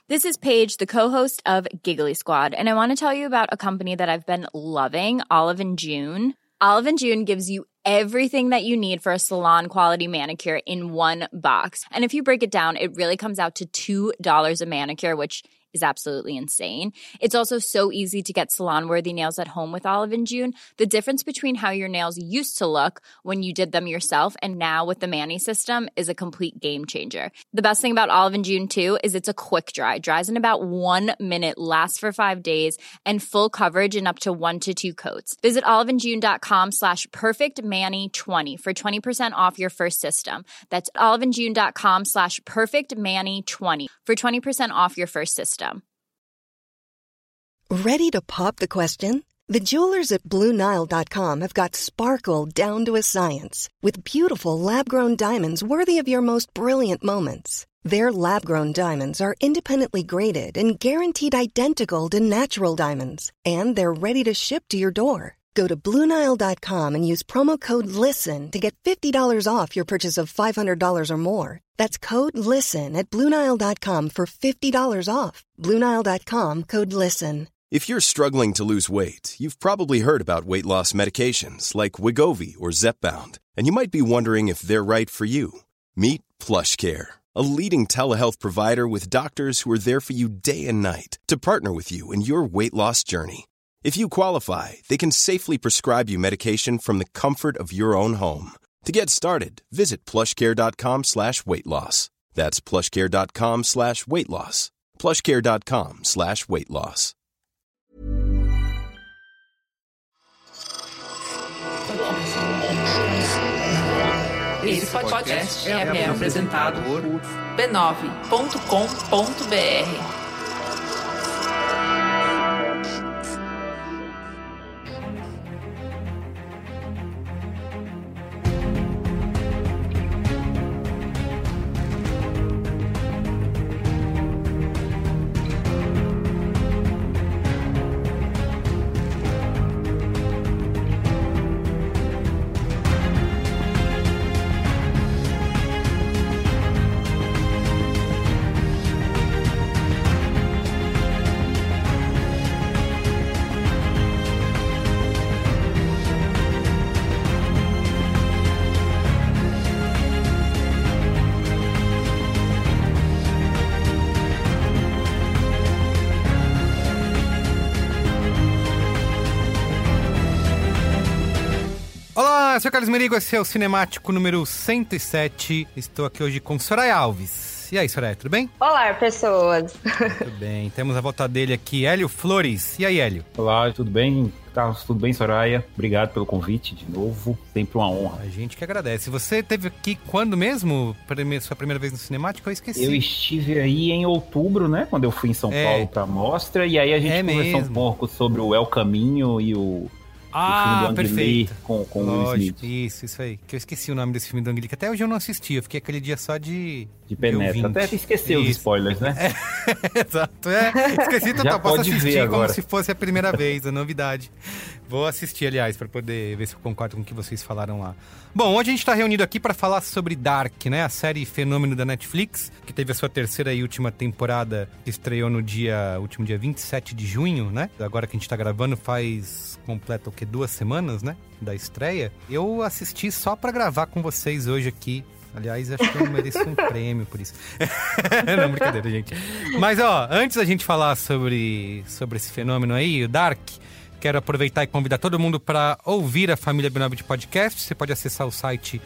This is Paige, the co-host of Giggly Squad, and I want to tell you about a company that I've been loving, Olive & June. Olive & June gives you everything that you need for a salon-quality manicure in one box. And if you break it down, it really comes out to $2 a manicure, which is absolutely insane. It's also so easy to get salon-worthy nails at home with Olive & June. The difference between how your nails used to look when you did them yourself and now with the Mani system is a complete game changer. The best thing about Olive & June, too, is it's a quick dry. Dries in about 1 minute, lasts for 5 days, and full coverage in up to 1 to 2 coats. Visit oliveandjune.com/perfectmani20 for 20% off your first system. That's oliveandjune.com/perfectmani20 for 20% off your first system. Ready to pop the question? The jewelers at BlueNile.com have got sparkle down to a science with beautiful lab-grown diamonds worthy of your most brilliant moments. Their lab-grown diamonds are independently graded and guaranteed identical to natural diamonds, and they're ready to ship to your door. Go to BlueNile.com and use promo code LISTEN to get $50 off your purchase of $500 or more. That's code LISTEN at BlueNile.com for $50 off. BlueNile.com, code LISTEN. If you're struggling to lose weight, you've probably heard about weight loss medications like Wegovy or Zepbound, and you might be wondering if they're right for you. Meet PlushCare, a leading telehealth provider with doctors who are there for you day and night to partner with you in your weight loss journey. If you qualify, they can safely prescribe you medication from the comfort of your own home. To get started, visit plushcare.com/weightloss. That's plushcare.com/weightloss. plushcare.com/weightloss. Esse podcast é apresentado por b9.com.br. Olá, eu sou o Carlos Merigo, esse é o Cinemático número 107. Estou aqui hoje com Soraya Alves. E aí, Soraya, tudo bem? Olá, pessoas. Tudo bem, temos a volta dele aqui, Hélio Flores. E aí, Hélio? Olá, tudo bem? Carlos, tudo bem, Soraya? Obrigado pelo convite de novo, sempre uma honra. A gente que agradece. Você esteve aqui quando mesmo? Sua primeira vez no Cinemático? Eu esqueci. Eu estive aí em outubro, né? Quando eu fui em São Paulo pra mostra. E aí a gente conversou um pouco sobre o El Caminho e o filme do perfeito. Com o Will Smith. Isso aí. Que eu esqueci o nome desse filme do Ang Lee, que até hoje eu não assisti. Eu fiquei aquele dia só de penetra. Até esqueceu os spoilers, né? Exato. Esqueci total. Posso assistir como se fosse a primeira vez, a novidade. Vou assistir, aliás, para poder ver se eu concordo com o que vocês falaram lá. Bom, hoje a gente está reunido aqui para falar sobre Dark, né? A série fenômeno da Netflix, que teve a sua terceira e última temporada, que estreou no último dia 27 de junho, né? Agora que a gente está gravando, completa o quê? 2 semanas, né? Da estreia. Eu assisti só para gravar com vocês hoje aqui. Aliás, acho que eu mereço um prêmio por isso. Não, brincadeira, gente. Mas, antes da gente falar sobre esse fenômeno aí, o Dark, quero aproveitar e convidar todo mundo para ouvir a família B9 de podcast. Você pode acessar o site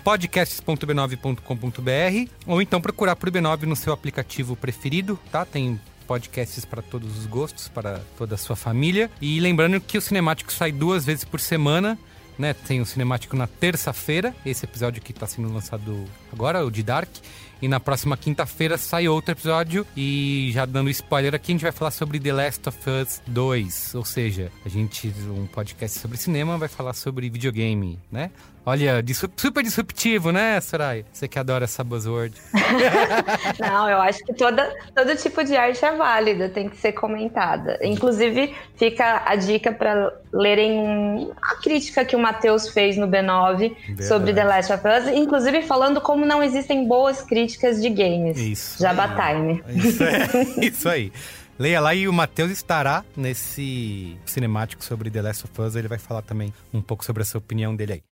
podcasts.b9.com.br ou então procurar por B9 no seu aplicativo preferido, tá? Tem podcasts para todos os gostos, para toda a sua família. E lembrando que o Cinemático sai 2 vezes por semana, né? Tem o Cinemático na terça-feira, esse episódio que está sendo lançado agora, o de Dark. E na próxima quinta-feira sai outro episódio. E já dando spoiler aqui, a gente vai falar sobre The Last of Us 2. Ou seja, um podcast sobre cinema vai falar sobre videogame, né? Olha, super disruptivo, né, Soraya? Você que adora essa buzzword. Não, eu acho que todo tipo de arte é válida, tem que ser comentada. Inclusive, fica a dica para lerem a crítica que o Matheus fez no B9 sobre The Last of Us, inclusive falando como não existem boas críticas de games. Isso. Jabatime. Isso aí. Leia lá, e o Matheus estará nesse cinemático sobre The Last of Us. Ele vai falar também um pouco sobre essa opinião dele aí.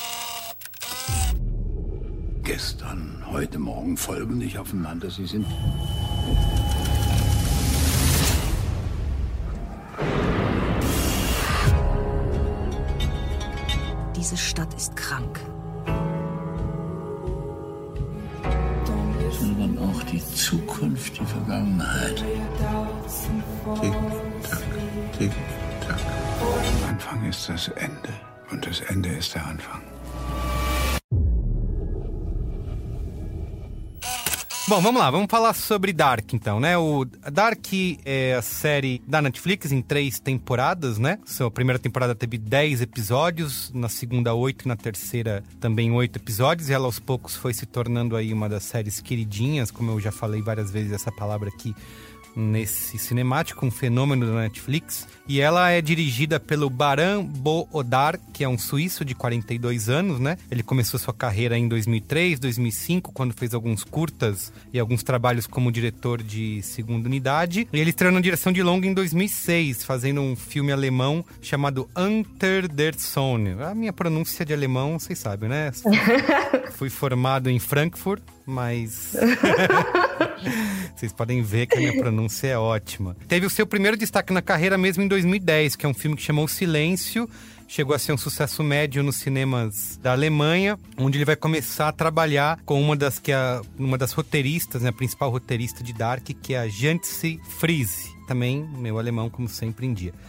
Gestern, heute Morgen folgen nicht aufeinander. Sie sind... Diese Stadt ist krank. Sondern auch die Zukunft, die Vergangenheit. Tick-Tack, Tick-Tack. Am Anfang ist das Ende und das Ende ist der Anfang. Bom, vamos lá, vamos falar sobre Dark então, né? O Dark é a série da Netflix em 3 temporadas, né? A primeira temporada teve 10 episódios, na segunda 8 e na terceira também 8 episódios, e ela aos poucos foi se tornando aí uma das séries queridinhas, como eu já falei várias vezes essa palavra aqui nesse cinemático, um fenômeno da Netflix. E ela é dirigida pelo Baran Bo Odar, que é um suíço de 42 anos, né? Ele começou sua carreira em 2003, 2005, quando fez alguns curtas e alguns trabalhos como diretor de segunda unidade. E ele estreou na direção de longa em 2006, fazendo um filme alemão chamado Unter der Sonne. A minha pronúncia de alemão, vocês sabem, né? Fui formado em Frankfurt, mas... Vocês podem ver que a minha pronúncia é ótima. Teve o seu primeiro destaque na carreira mesmo em 2010, que é um filme que chamou Silêncio. Chegou a ser um sucesso médio nos cinemas da Alemanha, onde ele vai começar a trabalhar com uma das roteiristas, né, a principal roteirista de Dark, que é a Jantje Friese. Também, meu alemão, como sempre, em dia.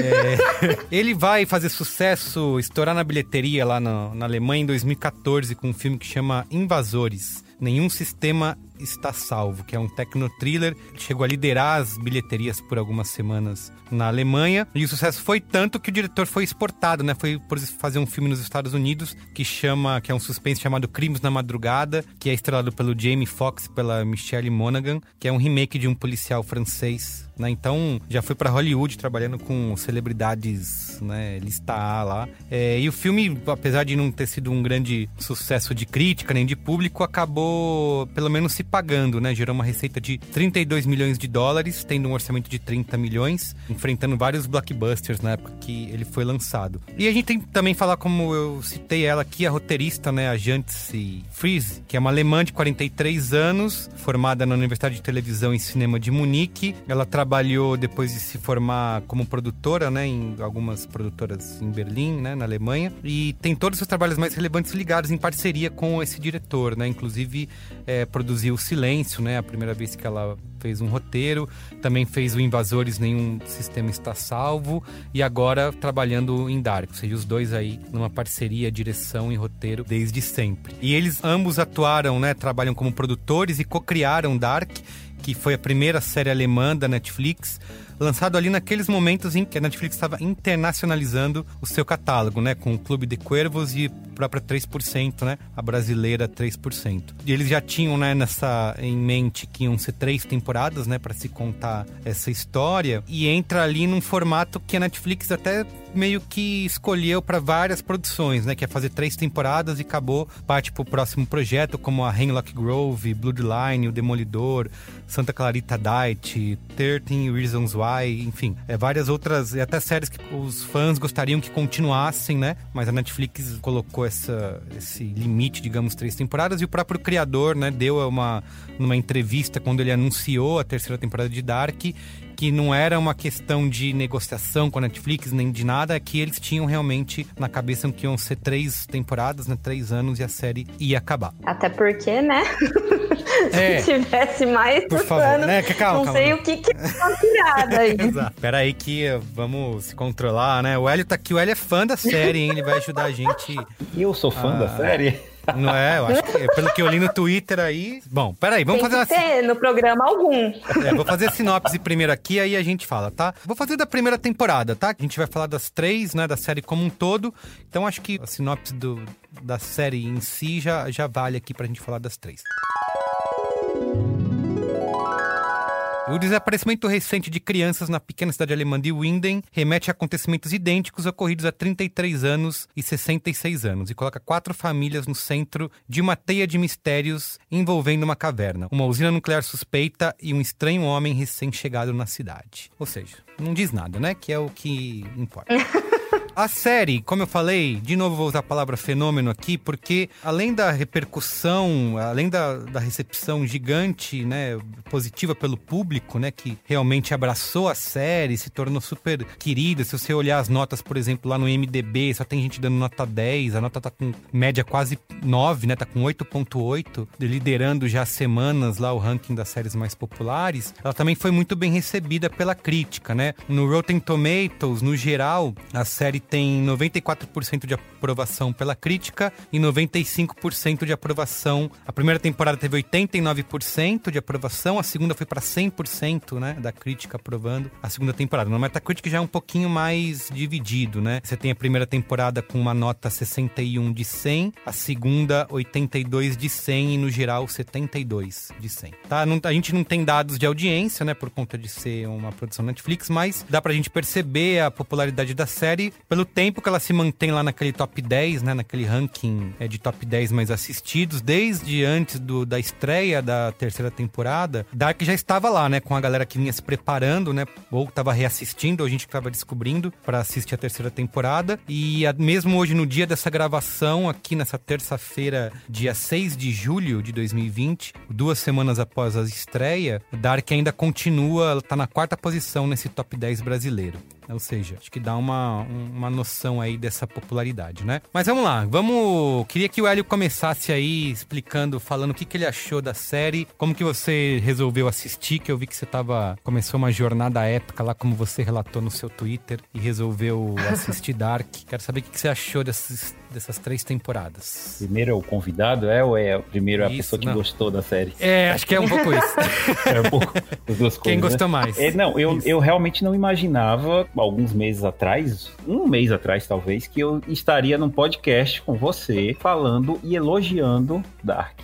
Ele vai fazer sucesso, estourar na bilheteria lá na Alemanha em 2014 com um filme que chama Invasores. Nenhum Sistema Está Salvo, que é um techno-thriller que chegou a liderar as bilheterias por algumas semanas na Alemanha. E o sucesso foi tanto que o diretor foi exportado, né? Foi por fazer um filme nos Estados Unidos que é um suspense chamado Crimes na Madrugada, que é estrelado pelo Jamie Foxx e pela Michelle Monaghan, que é um remake de um policial francês, né? Então, já foi pra Hollywood trabalhando com celebridades, né, lista A lá. E o filme, apesar de não ter sido um grande sucesso de crítica nem de público, acabou pelo menos se pagando, né? Gerou uma receita de 32 milhões de dólares, tendo um orçamento de 30 milhões, enfrentando vários blockbusters na época que ele foi lançado. E a gente tem que também falar, como eu citei ela aqui, a roteirista, né, a Jantje Friese, que é uma alemã de 43 anos, formada na Universidade de Televisão e Cinema de Munique. Ela trabalhou, depois de se formar, como produtora, né, em algumas produtoras em Berlim, né, na Alemanha, e tem todos os seus trabalhos mais relevantes ligados em parceria com esse diretor, né, inclusive produziu Silêncio, né, a primeira vez que ela fez um roteiro, também fez o Invasores, Nenhum Sistema Está Salvo, e agora trabalhando em Dark, ou seja, os dois aí numa parceria, direção e roteiro desde sempre. E eles ambos atuaram, né, trabalham como produtores e co-criaram Dark, que foi a primeira série alemã da Netflix, lançado ali naqueles momentos em que a Netflix estava internacionalizando o seu catálogo, né? Com o Clube de Cuervos e a própria 3%, né? A brasileira 3%. E eles já tinham, né, em mente que iam ser 3 temporadas, né? Para se contar essa história. E entra ali num formato que a Netflix até meio que escolheu para várias produções, né? Que é fazer 3 temporadas e acabou, parte pro próximo projeto, como a Hemlock Grove, Bloodline, O Demolidor, Santa Clarita Diet, 13 Reasons Why, enfim, várias outras, e até séries que os fãs gostariam que continuassem, né? Mas a Netflix colocou esse limite, digamos, 3 temporadas, e o próprio criador, né, deu numa entrevista quando ele anunciou a 3ª temporada de Dark, que não era uma questão de negociação com a Netflix, nem de nada, é que eles tinham realmente na cabeça que iam ser 3 temporadas, né, 3 anos, e a série ia acabar. Até porque, né? Se tivesse mais, por favor, anos, né? Calma. Não sei o que é uma tirada aí. Exato. Pera aí que vamos se controlar, né? O Hélio tá aqui, o Hélio é fã da série, hein? Ele vai ajudar a gente. Eu sou fã da série? Não é? Eu acho que, pelo que eu li no Twitter aí... Bom, peraí, vamos fazer uma... no programa algum. Vou fazer a sinopse primeiro aqui, aí a gente fala, tá? Vou fazer da primeira temporada, tá? A gente vai falar das 3, né, da série como um todo. Então acho que a sinopse da série em si já vale aqui pra gente falar das 3. O desaparecimento recente de crianças na pequena cidade alemã de Winden remete a acontecimentos idênticos ocorridos há 33 anos e 66 anos e coloca 4 famílias no centro de uma teia de mistérios envolvendo uma caverna, uma usina nuclear suspeita e um estranho homem recém-chegado na cidade. Ou seja, não diz nada, né? Que é o que importa. A série, como eu falei, de novo vou usar a palavra fenômeno aqui, porque além da repercussão, além da recepção gigante, né, positiva pelo público, né, que realmente abraçou a série, se tornou super querida. Se você olhar as notas, por exemplo, lá no IMDb, só tem gente dando nota 10, a nota tá com média quase 9, né, tá com 8.8, liderando já há semanas lá o ranking das séries mais populares. Ela também foi muito bem recebida pela crítica, né? No Rotten Tomatoes, no geral, a série tem 94% de aprovação pela crítica e 95% de aprovação. A primeira temporada teve 89% de aprovação, a segunda foi para 100%, né, da crítica aprovando a segunda temporada. No Metacritic já é um pouquinho mais dividido, né? Você tem a primeira temporada com uma nota 61 de 100, a segunda 82 de 100 e no geral 72 de 100. Tá? A gente não tem dados de audiência, né, por conta de ser uma produção Netflix, mas dá pra gente perceber a popularidade da série pelo tempo que ela se mantém lá naquele top 10, né, naquele ranking de top 10 mais assistidos, desde antes da estreia da terceira temporada. Dark já estava lá, né, com a galera que vinha se preparando, né, ou estava reassistindo, ou a gente que estava descobrindo para assistir a terceira temporada. E mesmo hoje, no dia dessa gravação, aqui nessa terça-feira, dia 6 de julho de 2020, 2 semanas após a estreia, Dark ainda continua, ela tá na 4ª posição nesse top 10 brasileiro. Ou seja, acho que dá uma noção aí dessa popularidade, né? Mas vamos lá, queria que o Hélio começasse aí explicando, falando o que ele achou da série, como que você resolveu assistir, que eu vi que você começou uma jornada épica lá, como você relatou no seu Twitter, e resolveu assistir Dark. Quero saber o que você achou dessas 3 temporadas. Primeiro é o convidado, ou é primeiro a pessoa que gostou da série? Acho que é um pouco isso. É um pouco as duas coisas. Quem gostou mais? Eu realmente não imaginava, alguns meses atrás, um mês atrás talvez, que eu estaria num podcast com você falando e elogiando Dark.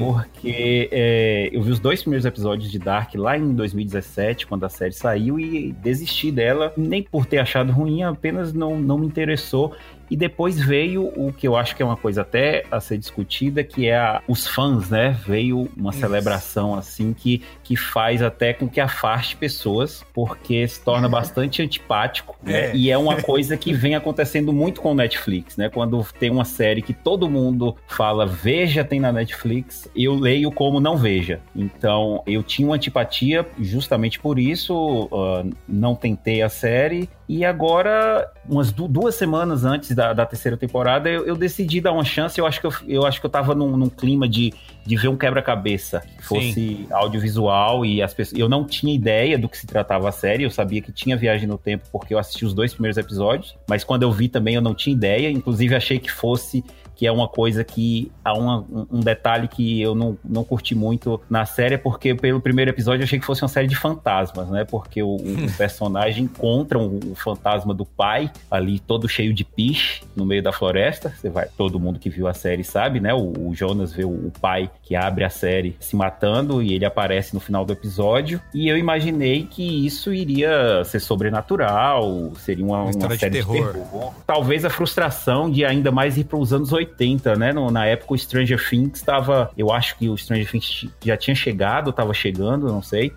Porque eu vi os 2 primeiros episódios de Dark lá em 2017, quando a série saiu, e desisti dela, nem por ter achado ruim, apenas não me interessou. E depois veio o que eu acho que é uma coisa até a ser discutida, que é os fãs, né? Veio uma celebração assim que faz até com que afaste pessoas, porque se torna bastante antipático, né? E é uma coisa que vem acontecendo muito com o Netflix, né? Quando tem uma série que todo mundo fala, veja, tem na Netflix, eu leio como não veja. Então, eu tinha uma antipatia justamente por isso, não tentei a série. E agora, umas 2 semanas antes da terceira temporada, eu decidi dar uma chance. Eu acho que eu tava num clima de ver um quebra-cabeça que fosse audiovisual, e as pessoas, eu não tinha ideia do que se tratava a série. Eu sabia que tinha viagem no tempo porque eu assisti os 2 primeiros episódios, mas quando eu vi também eu não tinha ideia. Inclusive achei que é uma coisa que há um detalhe que eu não curti muito na série, porque pelo primeiro episódio eu achei que fosse uma série de fantasmas, né? Porque o personagem encontra o fantasma do pai ali todo cheio de piche no meio da floresta. Todo mundo que viu a série sabe, né? O Jonas vê o pai que abre a série se matando e ele aparece no final do episódio. E eu imaginei que isso iria ser sobrenatural, seria uma série de terror. Talvez a frustração de ainda mais ir para os anos 80, né? Na época o Stranger Things estava... Eu acho que o Stranger Things já tinha chegado, estava chegando, não sei.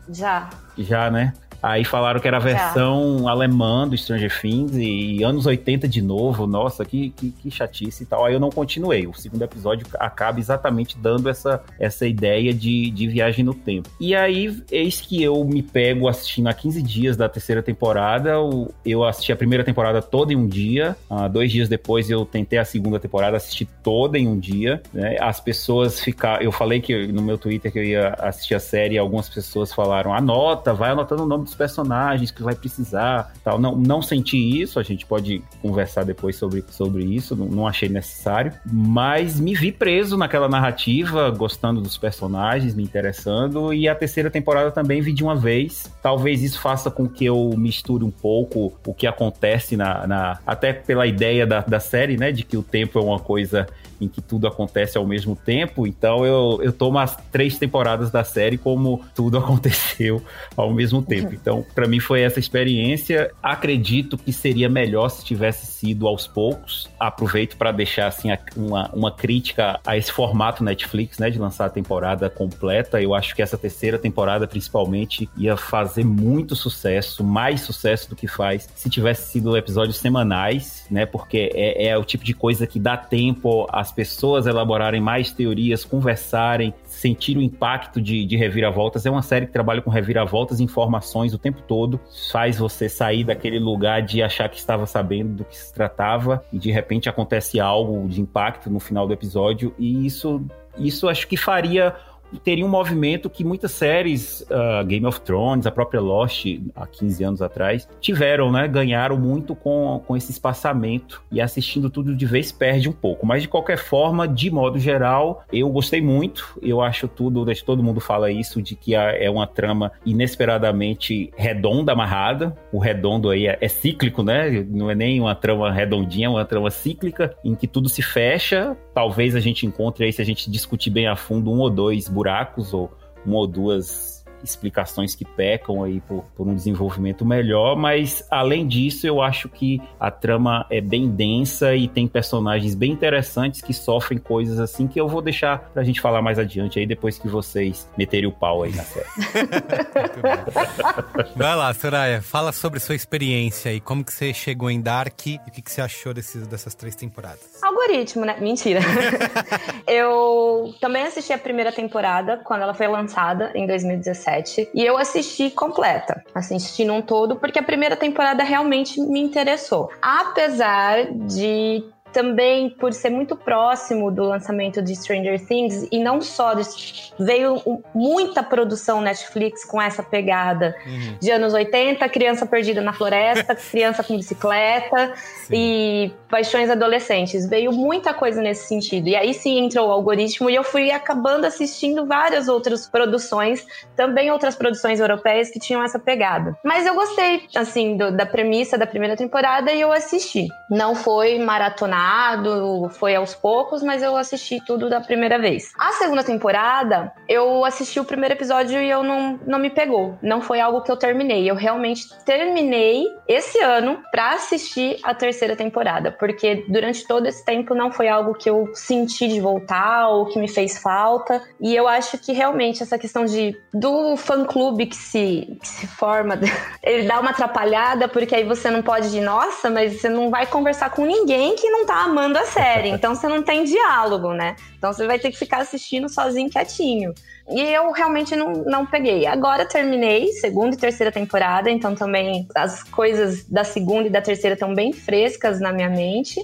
Já, né? Aí falaram que era a versão alemã do Stranger Things e anos 80 de novo. Nossa, que chatice e tal. Aí eu não continuei. O segundo episódio acaba exatamente dando essa ideia de viagem no tempo. E aí, eis que eu me pego assistindo há 15 dias da terceira temporada. Eu assisti a primeira temporada toda em um dia. 2 dias depois eu tentei a segunda temporada, assisti toda em um dia, né? As pessoas ficaram... Eu falei que no meu Twitter que eu ia assistir a série e algumas pessoas falaram, vai anotando o nome dos dos personagens que vai precisar, tal. Não senti isso, a gente pode conversar depois sobre isso, não achei necessário, mas me vi preso naquela narrativa, gostando dos personagens, me interessando, e a terceira temporada também vi de uma vez. Talvez isso faça com que eu misture um pouco o que acontece até pela ideia da série, né, de que o tempo é uma coisa em que tudo acontece ao mesmo tempo, então eu tomo as 3 temporadas da série como tudo aconteceu ao mesmo tempo. Então, pra mim foi essa experiência. Acredito que seria melhor se tivesse sido aos poucos. Aproveito para deixar assim uma crítica a esse formato Netflix, né, de lançar a temporada completa. Eu acho que essa terceira temporada, principalmente, ia fazer muito sucesso, mais sucesso do que faz se tivesse sido episódios semanais, né, porque é o tipo de coisa que dá tempo às pessoas elaborarem mais teorias, conversarem, sentir o impacto de reviravoltas. É uma série que trabalha com reviravoltas e informações o tempo todo, faz você sair daquele lugar de achar que estava sabendo do que se tratava e de repente acontece algo de impacto no final do episódio, e isso acho que teria um movimento que muitas séries, Game of Thrones, a própria Lost, há 15 anos atrás, tiveram, né? Ganharam muito com esse espaçamento, e assistindo tudo de vez perde um pouco. Mas, de qualquer forma, de modo geral, eu gostei muito. Eu acho todo mundo fala isso, de que é uma trama inesperadamente redonda, amarrada. O redondo aí é cíclico, né? Não é nem uma trama redondinha, é uma trama cíclica, em que tudo se fecha. Talvez a gente encontre aí, se a gente discutir bem a fundo, 1 ou 2 buracos, ou 1 ou 2 explicações que pecam aí por um desenvolvimento melhor, mas além disso eu acho que a trama é bem densa e tem personagens bem interessantes que sofrem coisas assim que eu vou deixar pra gente falar mais adiante aí, depois que vocês meterem o pau aí na série. Vai lá, Soraya, fala sobre sua experiência e como que você chegou em Dark e o que você achou dessas 3 temporadas. Algoritmo, né? Mentira. Eu também assisti a primeira temporada quando ela foi lançada em 2017. E eu assisti completa, assisti num todo, porque a primeira temporada realmente me interessou. Apesar de também por ser muito próximo do lançamento de Stranger Things, e não só, veio muita produção Netflix com essa pegada de anos 80, criança perdida na floresta, criança com bicicleta e paixões adolescentes. Veio muita coisa nesse sentido. E aí sim entrou o algoritmo e eu fui acabando assistindo várias outras produções, também outras produções europeias que tinham essa pegada. Mas eu gostei, assim, da premissa da primeira temporada e eu assisti. Não foi maratonado, foi aos poucos, mas eu assisti tudo da primeira vez. A segunda temporada, eu assisti o primeiro episódio e eu não me pegou. Não foi algo que eu terminei. Eu realmente terminei esse ano pra assistir a terceira temporada, porque durante todo esse tempo não foi algo que eu senti de voltar ou que me fez falta. E eu acho que realmente essa questão do fã-clube que se forma, ele dá uma atrapalhada, porque aí você não pode nossa, mas você não vai conversar com ninguém que não tá amando a série, então você não tem diálogo, né? Então você vai ter que ficar assistindo sozinho, quietinho. E eu realmente não peguei. Agora terminei segunda e terceira temporada, então também as coisas da segunda e da terceira estão bem frescas na minha mente.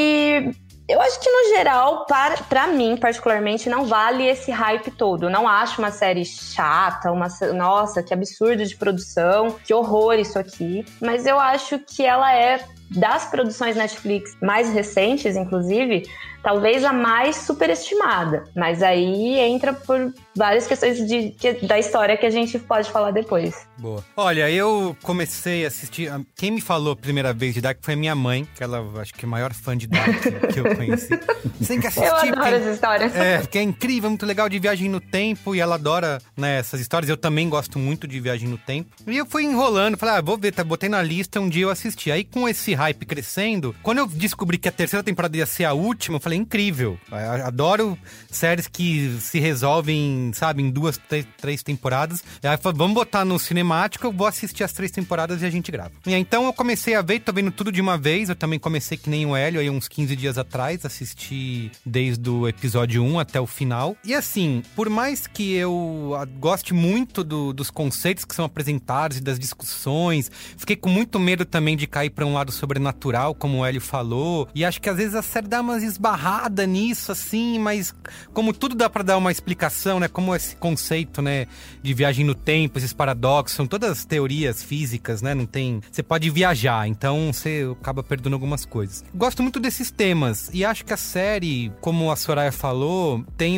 E eu acho que, no geral, pra mim, particularmente, não vale esse hype todo. Eu não acho uma série chata, nossa, que absurdo de produção, que horror isso aqui. Mas eu acho que ela é, das produções Netflix mais recentes, inclusive, talvez a mais superestimada. Mas aí entra por várias questões da história que a gente pode falar depois. Boa. Olha, eu comecei a assistir... Quem me falou a primeira vez de Dark foi a minha mãe, que ela, acho que é a maior fã de Dark que eu conheci. Você tem que assistir. Eu adoro essa história. Porque é incrível, muito legal, de viagem no tempo, e ela adora, né, essas histórias. Eu também gosto muito de viagem no tempo. E eu fui enrolando, falei, vou ver, botei na lista, um dia eu assisti. Aí, com esse hype crescendo, quando eu descobri que a terceira temporada ia ser a última, eu falei, incrível. Eu adoro séries que se resolvem, sabe, em 2, 3 temporadas. E aí eu falei, vamos botar no cinemático, eu vou assistir as 3 temporadas e a gente grava. E aí, então eu comecei a ver, tô vendo tudo de uma vez. Eu também comecei que nem o Hélio, aí uns 15 dias atrás, assisti desde o episódio 1 até o final. E assim, por mais que eu goste muito dos conceitos que são apresentados e das discussões, fiquei com muito medo também de cair pra um lado sobrenatural, como o Hélio falou. E acho que às vezes a série dá umas esbarradas nisso, assim, mas como tudo dá pra dar uma explicação, né? como esse conceito, né, de viagem no tempo, esses paradoxos, são todas teorias físicas, né? Não tem... Você pode viajar, então você acaba perdendo algumas coisas. Gosto muito desses temas e acho que a série, como a Soraya falou, tem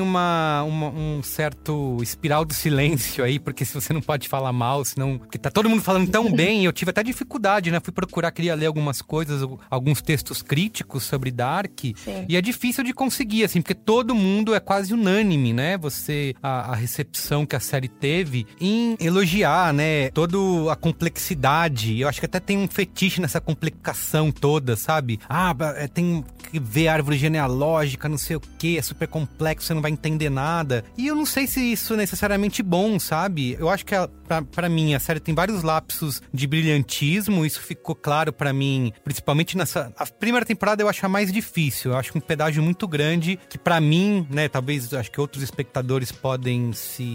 um certo espiral do silêncio aí, porque se você não pode falar mal, senão... Porque tá todo mundo falando tão bem, eu tive até dificuldade, né? Fui procurar, queria ler algumas coisas, alguns textos críticos sobre Dark. Sim. E é difícil de conseguir, assim, porque todo mundo é quase unânime, né? A recepção que a série teve em elogiar, né? Toda a complexidade. Eu acho que até tem um fetiche nessa complicação toda, sabe? Tem que ver a árvore genealógica, não sei o que, é super complexo, você não vai entender nada. E eu não sei se isso é necessariamente bom, sabe? Eu acho que pra mim a série tem vários lapsos de brilhantismo, isso ficou claro pra mim, principalmente a primeira temporada eu acho a mais difícil, eu acho um pedágio muito grande, que pra mim, né, talvez acho que outros espectadores podem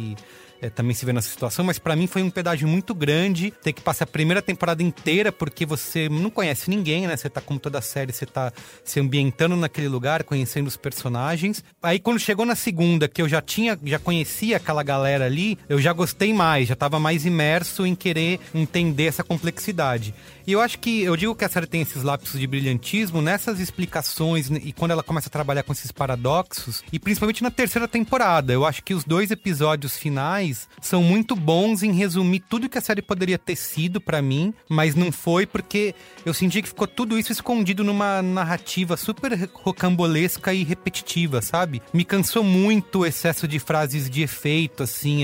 também se ver nessa situação, mas pra mim foi um pedágio muito grande ter que passar a primeira temporada inteira, porque você não conhece ninguém, né? Você tá, como toda série, você tá se ambientando naquele lugar, conhecendo os personagens. Aí quando chegou na segunda, que eu já conhecia aquela galera ali, eu já gostei mais, já tava mais imerso em querer entender essa complexidade. E eu digo que a série tem esses lapsos de brilhantismo nessas explicações e quando ela começa a trabalhar com esses paradoxos, e principalmente na terceira temporada. Eu acho que os 2 episódios finais são muito bons em resumir tudo que a série poderia ter sido pra mim, mas não foi, porque eu senti que ficou tudo isso escondido numa narrativa super rocambolesca e repetitiva, sabe? Me cansou muito o excesso de frases de efeito, assim,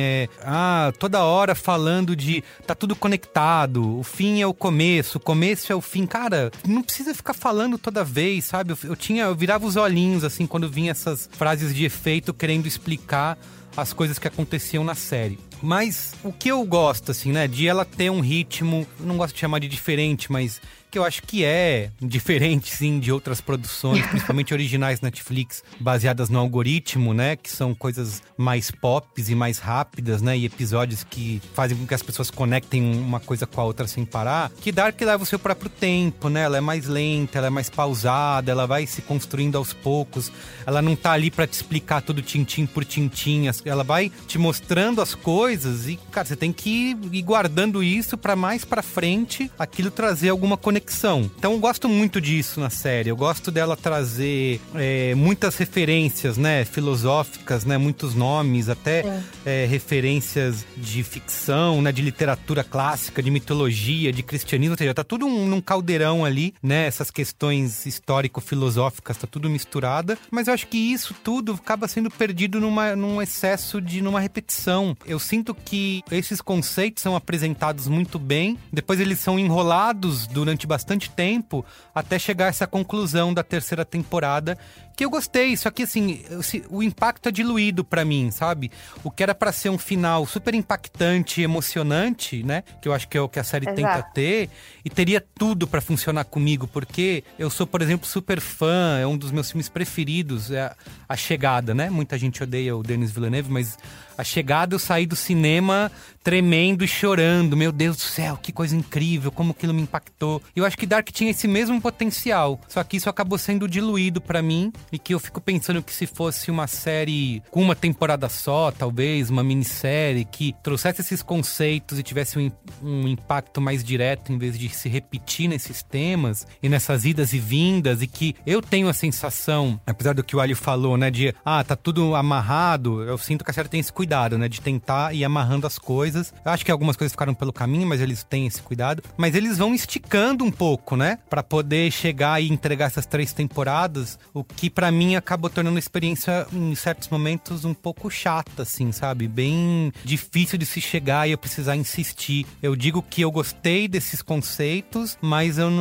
toda hora falando de tá tudo conectado, o fim é o começo é o fim. Cara, não precisa ficar falando toda vez, sabe? Eu virava os olhinhos, assim, quando vinha essas frases de efeito querendo explicar as coisas que aconteciam na série. Mas o que eu gosto, assim, né, de ela ter um ritmo, não gosto de chamar de diferente, mas que eu acho que é diferente, sim, de outras produções, principalmente originais Netflix, baseadas no algoritmo, né, que são coisas mais pops e mais rápidas, né, e episódios que fazem com que as pessoas conectem uma coisa com a outra sem parar, que Dark leva o seu próprio tempo, né, ela é mais lenta, ela é mais pausada, ela vai se construindo aos poucos, ela não tá ali pra te explicar tudo tintim por tintim, ela vai te mostrando as coisas e, cara, você tem que ir guardando isso pra mais pra frente aquilo trazer alguma conexão. Então eu gosto muito disso na série, eu gosto dela trazer muitas referências, né, filosóficas, né, muitos nomes, até referências de ficção, né, de literatura clássica, de mitologia, de cristianismo, ou seja, tá tudo num caldeirão ali, né, essas questões histórico-filosóficas, tá tudo misturada, mas eu acho que isso tudo acaba sendo perdido num excesso numa repetição. Eu sinto que esses conceitos são apresentados muito bem, depois eles são enrolados durante bastante tempo até chegar a essa conclusão da terceira temporada, que eu gostei, só que assim, o impacto é diluído pra mim, sabe? O que era pra ser um final super impactante, emocionante, né? Que eu acho que é o que a série tenta ter, e teria tudo pra funcionar comigo, porque eu sou, por exemplo, super fã, é um dos meus filmes preferidos, é A Chegada, né? Muita gente odeia o Denis Villeneuve, mas A Chegada eu saí do cinema tremendo e chorando, meu Deus do céu, que coisa incrível, como aquilo me impactou. E eu acho que Dark tinha esse mesmo potencial, só que isso acabou sendo diluído pra mim, e que eu fico pensando que se fosse uma série com uma temporada só, talvez, uma minissérie, que trouxesse esses conceitos e tivesse um impacto mais direto, em vez de se repetir nesses temas e nessas idas e vindas, e que eu tenho a sensação, apesar do que o Alho falou, né, de, tá tudo amarrado, eu sinto que a série tem esse cuidado, né, de tentar ir amarrando as coisas. Eu acho que algumas coisas ficaram pelo caminho, mas eles têm esse cuidado. Mas eles vão esticando um pouco, né, pra poder chegar e entregar essas 3 temporadas, o que pra mim acabou tornando a experiência, em certos momentos, um pouco chata, assim, sabe? Bem difícil de se chegar e eu precisar insistir. Eu digo que eu gostei desses conceitos, mas eu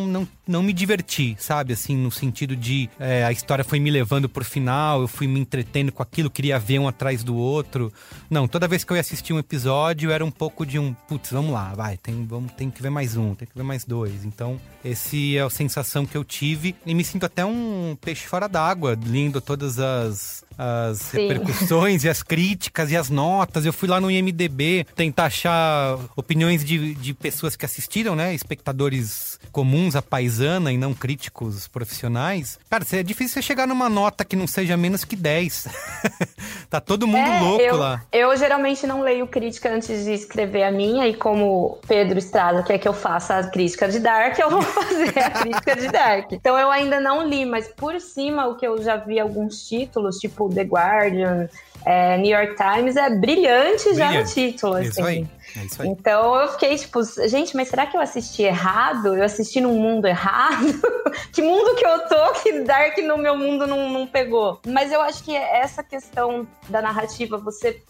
não me diverti, sabe? Assim, no sentido de a história foi me levando pro final, eu fui me entretendo com aquilo, queria ver um atrás do outro. Não, toda vez que eu ia assistir um episódio, era um pouco de putz, vamos lá, vai, tem que ver mais um, tem que ver mais 2. Então, esse é a sensação que eu tive e me sinto até um peixe fora d'água, lendo todas as repercussões e as críticas e as notas. Eu fui lá no IMDb tentar achar opiniões de pessoas que assistiram, né? Espectadores comuns, a paisana, e não críticos profissionais. Cara, é difícil você chegar numa nota que não seja menos que 10. Tá todo mundo louco lá. Eu geralmente não leio crítica antes de escrever a minha, e como Pedro Estrada quer que eu faça a crítica de Dark, eu vou fazer a crítica de Dark. Então eu ainda não li, mas por cima o que eu já vi alguns títulos, tipo The Guardian, New York Times, é brilhante já no título. Assim. Isso aí. É isso aí. Então eu fiquei tipo, gente, mas será que eu assisti errado? Eu assisti num mundo errado? Que mundo que eu tô que Dark no meu mundo não pegou? Mas eu acho que essa questão da narrativa, você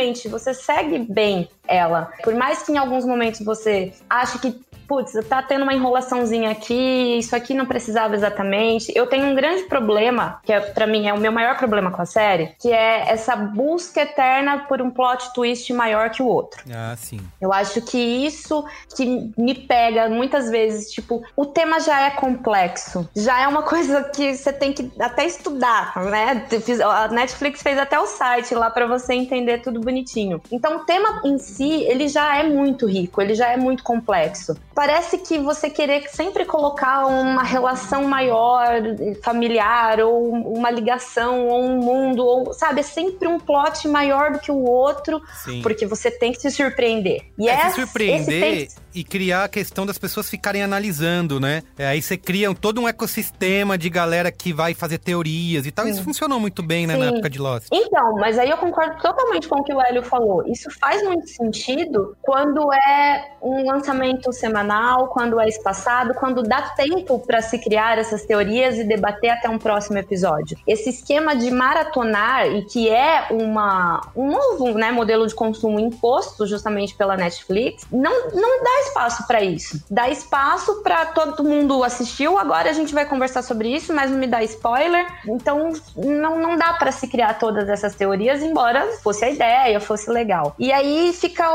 segue bem ela. Por mais que em alguns momentos você ache que, putz, tá tendo uma enrolaçãozinha aqui, isso aqui não precisava exatamente. Eu tenho um grande problema, que pra mim é o meu maior problema com a série, que é essa busca eterna por um plot twist maior que o outro. Ah, sim. Eu acho que isso que me pega muitas vezes, tipo, o tema já é complexo, já é uma coisa que você tem que até estudar, né? A Netflix fez até o site lá pra você entender tudo bonitinho. Então o tema em si, ele já é muito rico, ele já é muito complexo. Parece que você querer sempre colocar uma relação maior, familiar, ou uma ligação, ou um mundo, ou, sabe, é sempre um plot maior do que o outro. Sim. Porque você tem que se surpreender. E se surpreender e criar a questão das pessoas ficarem analisando, né? Aí você cria todo um ecossistema de galera que vai fazer teorias e tal. Sim. Isso funcionou muito bem, né, na época de Lost. Então, mas aí eu concordo totalmente com o que o Hélio falou. Isso faz muito sentido quando é um lançamento semanal, quando é espaçado, quando dá tempo para se criar essas teorias e debater até um próximo episódio. Esse esquema de maratonar, e que é um novo, né, modelo de consumo imposto justamente pela Netflix, não dá espaço para isso. Dá espaço para todo mundo assistiu, agora a gente vai conversar sobre isso, mas não me dá spoiler. Então não dá para se criar todas essas teorias, embora fosse a ideia, fosse legal. E aí fica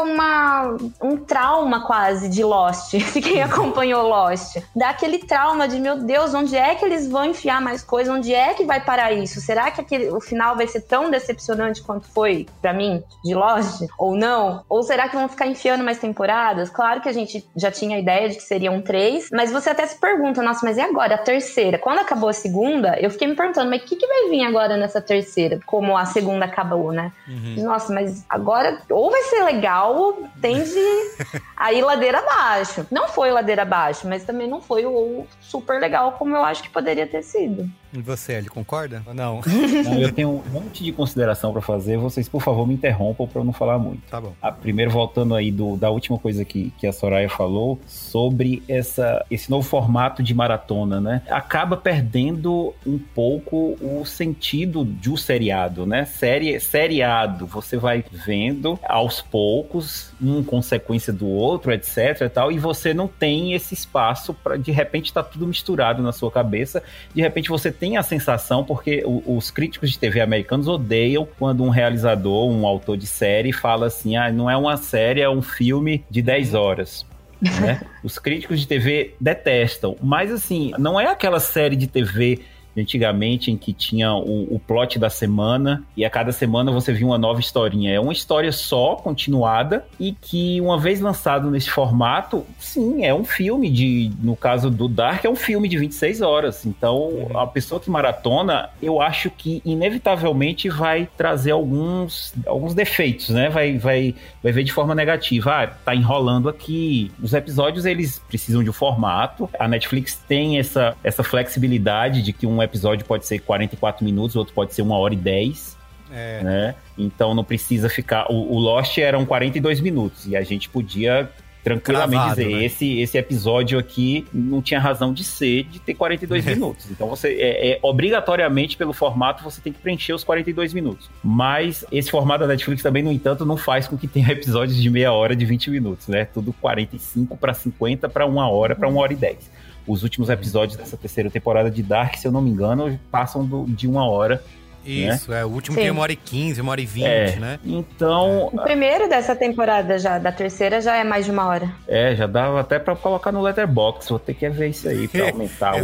um trauma quase de Lost, se quem acompanhou Lost. Dá aquele trauma de, meu Deus, onde é que eles vão enfiar mais coisa? Onde é que vai parar isso? Será que o final vai ser tão decepcionante quanto foi pra mim, de Lost? Ou não? Ou será que vão ficar enfiando mais temporadas? Claro que a gente já tinha a ideia de que seriam 3, mas você até se pergunta, nossa, mas e agora? A terceira? Quando acabou a segunda, eu fiquei me perguntando, mas o que vai vir agora nessa terceira? Como a segunda acabou, né? Nossa, mas agora ou vai ser legal, ou tende a ir ladeira abaixo. Não foi ladeira abaixo, mas também não foi o super legal como eu acho que poderia ter sido. E você, ele concorda ou não? Eu tenho um monte de consideração pra fazer. Vocês, por favor, me interrompam pra eu não falar muito. Tá bom. Primeiro, voltando aí da última coisa que a Soraya falou, sobre esse novo formato de maratona, né? Acaba perdendo um pouco o sentido de um seriado, né? Seriado, você vai vendo aos poucos, um consequência do outro, etc e tal, e você não tem esse espaço pra, de repente, tá tudo misturado na sua cabeça. De repente, você tem a sensação, porque os críticos de TV americanos odeiam quando um realizador, um autor de série fala assim, não é uma série, é um filme de 10 horas. Né? Os críticos de TV detestam, mas assim, não é aquela série de TV de antigamente em que tinha o plot da semana e a cada semana você via uma nova historinha. É uma história só, continuada, e que uma vez lançado nesse formato, sim, é um filme no caso do Dark, é um filme de 26 horas. Então, a pessoa que maratona, eu acho que inevitavelmente vai trazer alguns defeitos, né? Vai ver de forma negativa. Tá enrolando aqui. Os episódios, eles precisam de um formato. A Netflix tem essa flexibilidade de que um episódio pode ser 44 minutos, o outro pode ser 1h10, né? Então não precisa ficar... O Lost eram 42 minutos e a gente podia tranquilamente dizer, né? Esse episódio aqui não tinha razão de ter 42 minutos. Então você, obrigatoriamente pelo formato, você tem que preencher os 42 minutos. Mas esse formato da Netflix também, no entanto, não faz com que tenha episódios de meia hora, de 20 minutos, né? Tudo 45 para 50 para 1 hora, para 1h10. Os últimos episódios dessa terceira temporada de Dark, se eu não me engano, passam de 1 hora. Isso, né? O último tem 1h15, 1h20, né? Então... O primeiro dessa temporada já, da terceira, já é mais de 1 hora. Já dava até pra colocar no Letterboxd. Vou ter que ver isso aí pra aumentar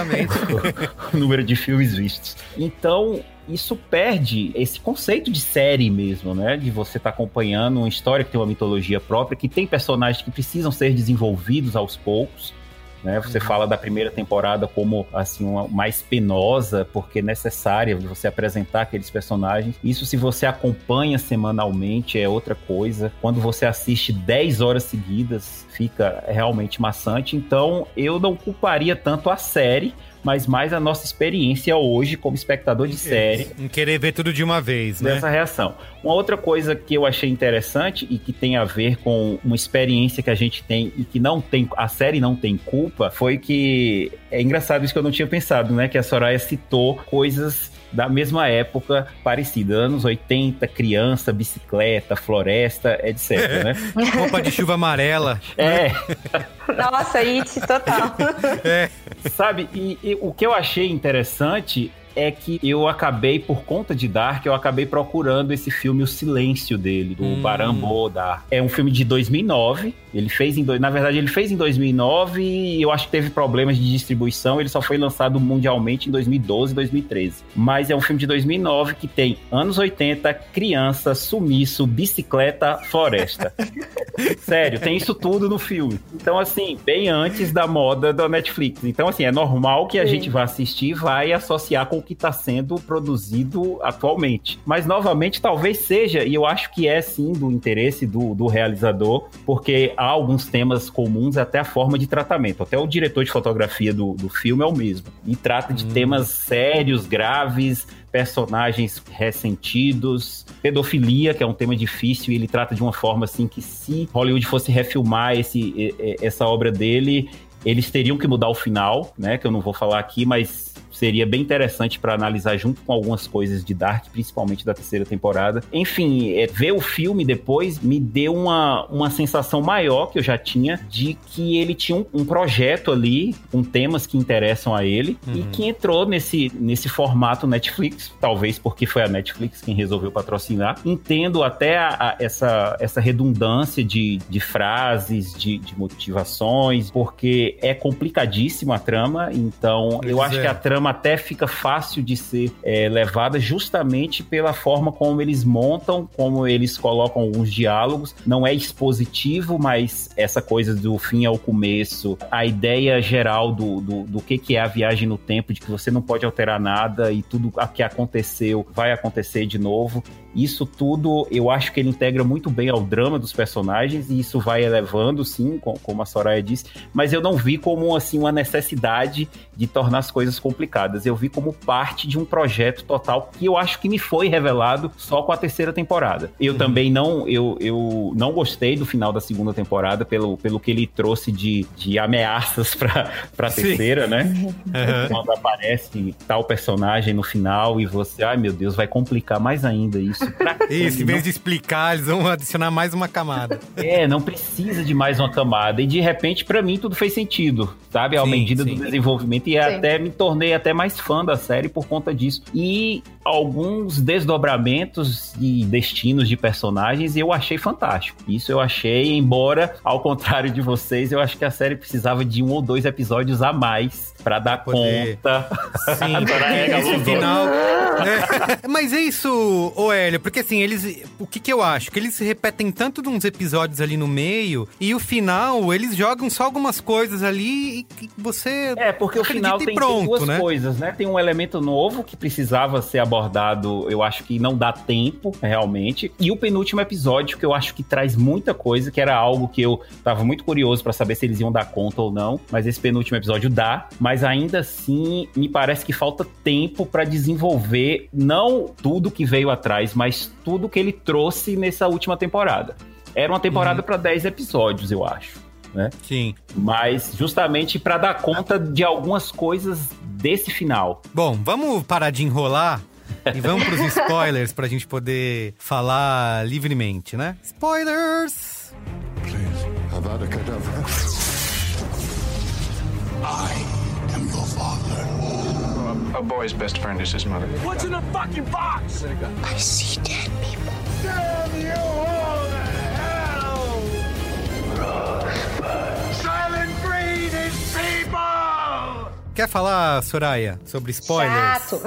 o número de filmes vistos. Então... isso perde esse conceito de série mesmo, né? De você estar acompanhando uma história que tem uma mitologia própria, que tem personagens que precisam ser desenvolvidos aos poucos, né? Você fala da primeira temporada como, assim, uma mais penosa, porque é necessária você apresentar aqueles personagens. Isso, se você acompanha semanalmente, é outra coisa. Quando você assiste 10 horas seguidas, fica realmente maçante. Então, eu não culparia tanto a série, mas mais a nossa experiência hoje como espectador de série. Em querer ver tudo de uma vez, né? Dessa reação. Uma outra coisa que eu achei interessante e que tem a ver com uma experiência que a gente tem e que não tem, a série não tem culpa, foi que, é engraçado isso que eu não tinha pensado, né? Que a Soraya citou coisas da mesma época, parecida, anos 80, criança, bicicleta, floresta, etc, né? Roupa de chuva amarela. É. Nossa, It, total. É. Sabe, e o que eu achei interessante é que eu acabei, por conta de Dark, eu acabei procurando esse filme O Silêncio dele, do Baran-bo Dark. É um filme de 2009, ele fez na verdade ele fez em 2009 e eu acho que teve problemas de distribuição, ele só foi lançado mundialmente em 2012, 2013. Mas é um filme de 2009 que tem anos 80, criança, sumiço, bicicleta, floresta. Sério, tem isso tudo no filme. Então, assim, bem antes da moda da Netflix. Então, assim, é normal que a gente vá assistir e vai associar com o que está sendo produzido atualmente. Mas, novamente, talvez seja, e eu acho que é, sim, do interesse do realizador, porque há alguns temas comuns, até a forma de tratamento. Até o diretor de fotografia do filme é o mesmo. E trata de temas sérios, graves, personagens ressentidos, pedofilia, que é um tema difícil, e ele trata de uma forma assim que, se Hollywood fosse refilmar essa obra dele, eles teriam que mudar o final, né, que eu não vou falar aqui, mas seria bem interessante para analisar junto com algumas coisas de Dark, principalmente da terceira temporada. Enfim, ver o filme depois me deu uma sensação maior que eu já tinha de que ele tinha um projeto ali com temas que interessam a ele e que entrou nesse formato Netflix, talvez porque foi a Netflix quem resolveu patrocinar. Entendo até essa redundância de frases, de motivações, porque é complicadíssima a trama, então eu acho que a trama até fica fácil de ser levada justamente pela forma como eles montam, como eles colocam alguns diálogos. Não é expositivo, mas essa coisa do fim ao começo, a ideia geral do que é a viagem no tempo, de que você não pode alterar nada e tudo o que aconteceu vai acontecer de novo. Isso tudo, eu acho que ele integra muito bem ao drama dos personagens e isso vai elevando, sim, como a Soraya disse, mas eu não vi como, assim, uma necessidade de tornar as coisas complicadas. Eu vi como parte de um projeto total que eu acho que me foi revelado só com a terceira temporada. Eu também não gostei do final da segunda temporada pelo que ele trouxe de ameaças pra terceira, né? Quando aparece tal personagem no final e você, ai meu Deus, vai complicar mais ainda isso. Isso, em vez de explicar, eles vão adicionar mais uma camada. Não precisa de mais uma camada. E de repente, pra mim, tudo fez sentido, sabe? À medida do desenvolvimento. E até me tornei até mais fã da série por conta disso. E alguns desdobramentos e destinos de personagens eu achei fantástico. Isso eu achei, embora, ao contrário de vocês, eu acho que a série precisava de 1 ou 2 episódios a mais pra dar conta. Sim, esse final... Mas é isso, Hélio, porque assim, o que eu acho? Que eles se repetem tanto de uns episódios ali no meio, e o final, eles jogam só algumas coisas ali e você... porque o final tem duas coisas, né? Tem um elemento novo que precisava ser abordado, eu acho que não dá tempo, realmente. E o penúltimo episódio, que eu acho que traz muita coisa, que era algo que eu tava muito curioso pra saber se eles iam dar conta ou não, mas esse penúltimo episódio dá, mas ainda assim, me parece que falta tempo pra desenvolver, não tudo que veio atrás, mas tudo que ele trouxe nessa última temporada. Era uma temporada pra 10 episódios, eu acho, né? Sim. Mas justamente pra dar conta de algumas coisas desse final. Bom, vamos parar de enrolar e vamos pros spoilers pra gente poder falar livremente, né? Spoilers! Please, Avada Kedavra. I am your father. A boy's best friend is his mother. What's in the fucking box? I see dead people. Damn you all to hell! Rosebud. Silent breed is people! Quer falar, Soraya, sobre spoilers?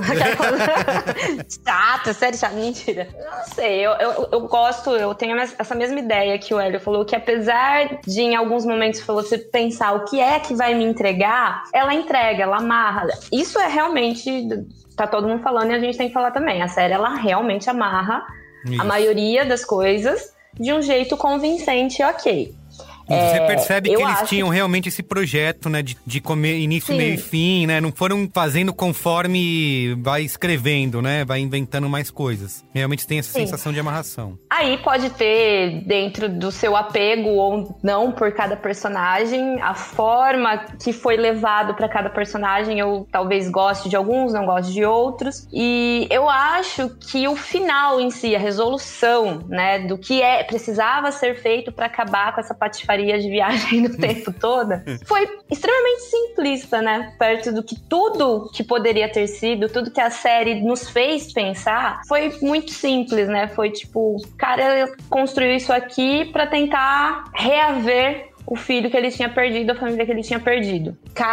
Chato, sério, chato. Mentira. Não sei, eu gosto, eu tenho essa mesma ideia que o Hélio falou, que apesar de em alguns momentos você pensar o que é que vai me entregar, ela entrega, ela amarra. Isso é realmente, tá todo mundo falando e a gente tem que falar também. A série, ela realmente amarra a maioria das coisas de um jeito convincente, ok. Você percebe que eles tinham realmente esse projeto, né, de comer início, meio e fim, né? Não foram fazendo conforme vai escrevendo, né? Vai inventando mais coisas. Realmente tem essa sensação de amarração. Aí pode ter, dentro do seu apego ou não por cada personagem, a forma que foi levado para cada personagem. Eu talvez goste de alguns, não goste de outros. E eu acho que o final em si, a resolução, né, do que precisava ser feito para acabar com essa patifaria de viagem no tempo toda, foi extremamente simplista, né? Perto do que tudo que poderia ter sido, tudo que a série nos fez pensar, foi muito simples, né? Foi tipo, o cara construiu isso aqui pra tentar reaver o filho que ele tinha perdido, a família que ele tinha perdido.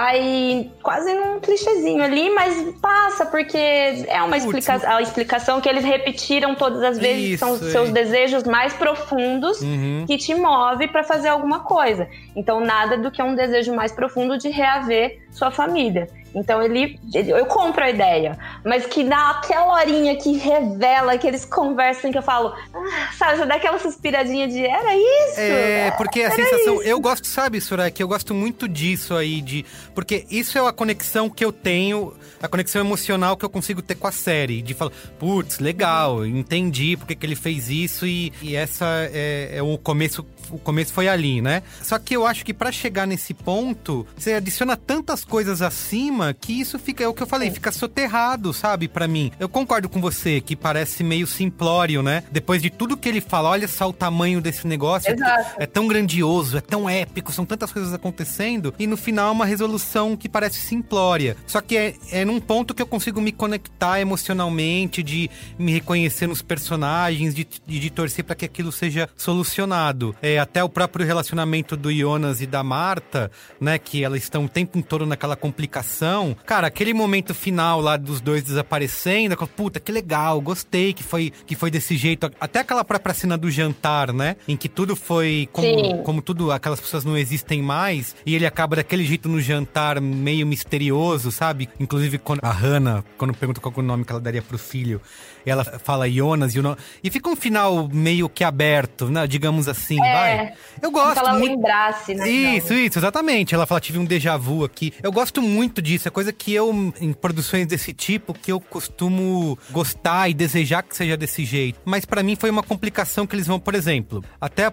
Cai quase num clichêzinho ali, mas passa, porque é uma explicação que eles repetiram todas as vezes, são os seus desejos mais profundos que te move pra fazer alguma coisa. Então nada do que um desejo mais profundo de reaver sua família. Então eu compro a ideia, mas que naquela horinha que revela, que eles conversam, que eu falo, sabe, você dá aquela suspiradinha de, era isso? Porque a sensação, eu gosto, sabe, Soraya, que eu gosto muito disso aí, porque isso é a conexão que eu tenho, a conexão emocional que eu consigo ter com a série, de falar, putz, legal, entendi porque que ele fez isso e essa é o começo foi ali, né? Só que eu acho que pra chegar nesse ponto, você adiciona tantas coisas acima que isso fica, é o que eu falei, fica soterrado, sabe, pra mim. Eu concordo com você, que parece meio simplório, né? Depois de tudo que ele fala, olha só o tamanho desse negócio, é tão grandioso, é tão épico, são tantas coisas acontecendo, e no final é uma resolução que parece simplória. Só que é num ponto que eu consigo me conectar emocionalmente, de me reconhecer nos personagens, de torcer pra que aquilo seja solucionado. Até o próprio relacionamento do Jonas e da Marta, né, que elas estão o tempo todo naquela complicação. Cara, aquele momento final lá dos dois desaparecendo, puta, que legal, gostei que foi desse jeito. Até aquela própria cena do jantar, né, em que tudo foi como tudo, aquelas pessoas não existem mais, e ele acaba daquele jeito no jantar, meio misterioso, sabe? Inclusive quando a Hannah, quando pergunta qual é o nome que ela daria pro filho, ela fala Jonas e fica um final meio que aberto, né, digamos assim, vai. Eu gosto ela muito. Lembrasse, né? Isso, exatamente. Ela fala, tive um déjà vu aqui. Eu gosto muito disso, é coisa que eu, em produções desse tipo, que eu costumo gostar e desejar que seja desse jeito. Mas pra mim foi uma complicação que eles vão, por exemplo, até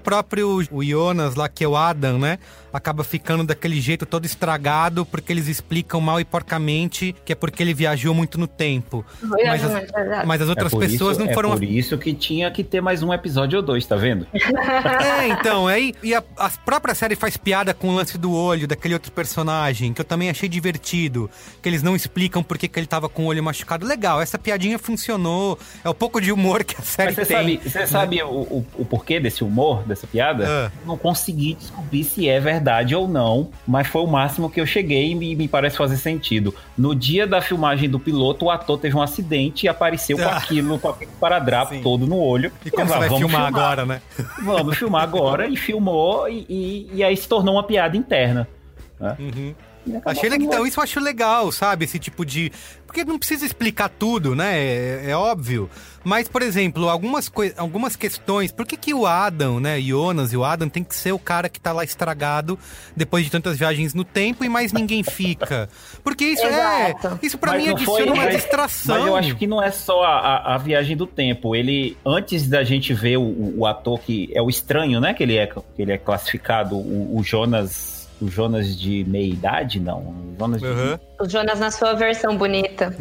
o Jonas lá, que é o Adam, né, acaba ficando daquele jeito todo estragado, porque eles explicam mal e porcamente que é porque ele viajou muito no tempo. Mas as outras pessoas não foram... É por isso que tinha que ter mais um episódio ou dois, tá vendo? Então, aí e a própria série faz piada com o lance do olho daquele outro personagem, que eu também achei divertido, que eles não explicam por que ele tava com o olho machucado. Legal, essa piadinha funcionou, é o pouco de humor que a série tem. Você sabe o porquê desse humor, dessa piada? Não consegui descobrir se é verdade ou não, mas foi o máximo que eu cheguei e me parece fazer sentido. No dia da filmagem do piloto, o ator teve um acidente e apareceu com aquele paradrapo todo no olho. E como você vai filmar agora, né? Vamos filmar agora, e filmou, e aí se tornou uma piada interna. Né? Achei legal, então isso eu acho legal, sabe? Esse tipo de... Porque não precisa explicar tudo, né? É óbvio. Mas, por exemplo, algumas questões... Por que o Adam, né? Jonas e o Adam tem que ser o cara que tá lá estragado depois de tantas viagens no tempo e mais ninguém fica? Porque isso isso pra mim adiciona uma distração. Mas eu acho que não é só a viagem do tempo. Ele, antes da gente ver o ator que é o estranho, né? Que ele é classificado, o Jonas... O Jonas de meia-idade, não. O Jonas O Jonas na sua versão bonita.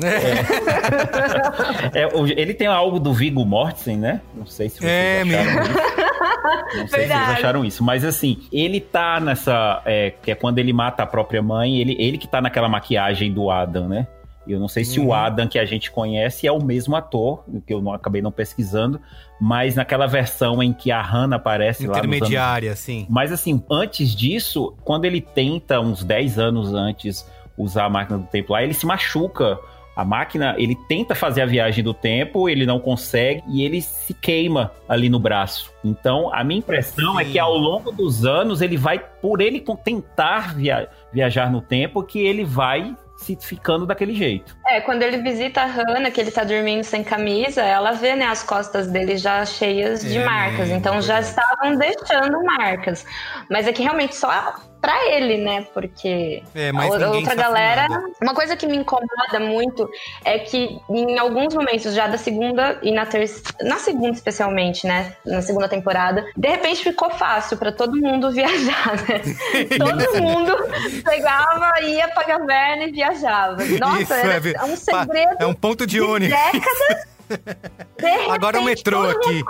Ele tem algo do Viggo Mortensen, né? Não sei se vocês acharam isso. Não sei se vocês acharam isso. Mas assim, ele tá nessa... que é quando ele mata a própria mãe, ele que tá naquela maquiagem do Adam, né? Eu não sei se o Adam que a gente conhece é o mesmo ator, que eu acabei não pesquisando, mas naquela versão em que a Hannah aparece lá intermediária, sim. Mas assim, antes disso, quando ele tenta, uns 10 anos antes, usar a máquina do tempo lá, ele se machuca. A máquina, ele tenta fazer a viagem do tempo, ele não consegue e ele se queima ali no braço. Então, a minha impressão é que ao longo dos anos, ele vai, por ele tentar viajar no tempo, que ele vai se ficando daquele jeito. Quando ele visita a Hannah, que ele tá dormindo sem camisa, ela vê, né, as costas dele já cheias de marcas. Então já estavam deixando marcas. Mas é que realmente só pra ele, né? Porque a outra galera... Uma coisa que me incomoda muito é que em alguns momentos já da segunda e na segunda especialmente, né? Na segunda temporada, de repente ficou fácil pra todo mundo viajar, né? Todo mundo pegava, ia pra caverna e viajava. Nossa, é um segredo. É um ponto de ônibus. Décadas. Agora o metrô aqui.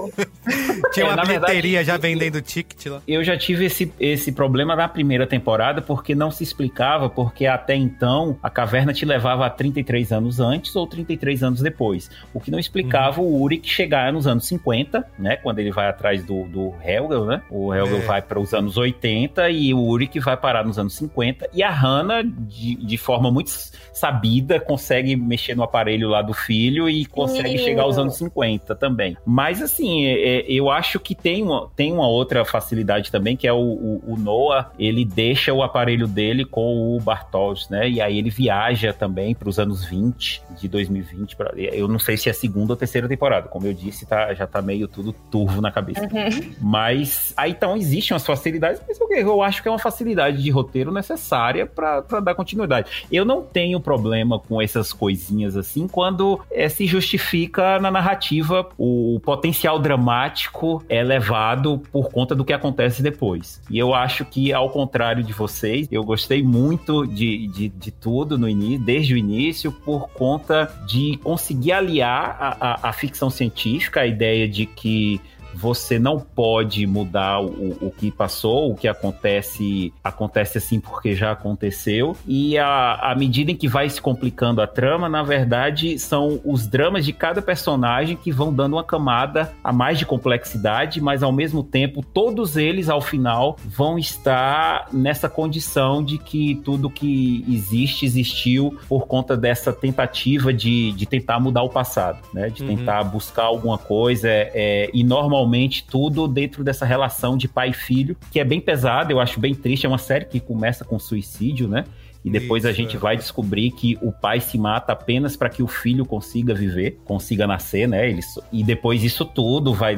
Tinha uma bilheteria já vendendo ticket lá. Eu já tive esse problema na primeira temporada, porque não se explicava, porque até então a caverna te levava a 33 anos antes ou 33 anos depois. O que não explicava o Úric chegar nos anos 50, né? Quando ele vai atrás do Helge, né? O Helge vai para os anos 80 e o Úric vai parar nos anos 50. E a Hannah, de forma muito sabida, consegue mexer no aparelho lá do filho e consegue chegar aos anos 50 também. Mas assim, eu acho que tem uma outra facilidade também, que é o Noah, ele deixa o aparelho dele com o Bartosz, né? E aí ele viaja também para os anos 20, de 2020. Eu não sei se é a segunda ou terceira temporada, como eu disse, já tá meio tudo turvo na cabeça. Mas aí então existem as facilidades, mas eu acho que é uma facilidade de roteiro necessária para dar continuidade. Eu não tenho problema com essas coisinhas assim, quando se justifica na narrativa, o potencial dramático é levado por conta do que acontece depois. E eu acho que, ao contrário de vocês, eu gostei muito de tudo no início, desde o início, por conta de conseguir aliar a ficção científica, a ideia de que você não pode mudar o que passou, o que acontece assim porque já aconteceu. E à medida em que vai se complicando a trama, na verdade, são os dramas de cada personagem que vão dando uma camada a mais de complexidade, mas ao mesmo tempo, todos eles, ao final, vão estar nessa condição de que tudo que existiu por conta dessa tentativa de tentar mudar o passado, né? De tentar buscar alguma coisa e normalmente tudo dentro dessa relação de pai e filho, que é bem pesada, eu acho bem triste. É uma série que começa com suicídio, né? E depois a gente vai descobrir que o pai se mata apenas para que o filho consiga viver, consiga nascer, né? E depois isso tudo vai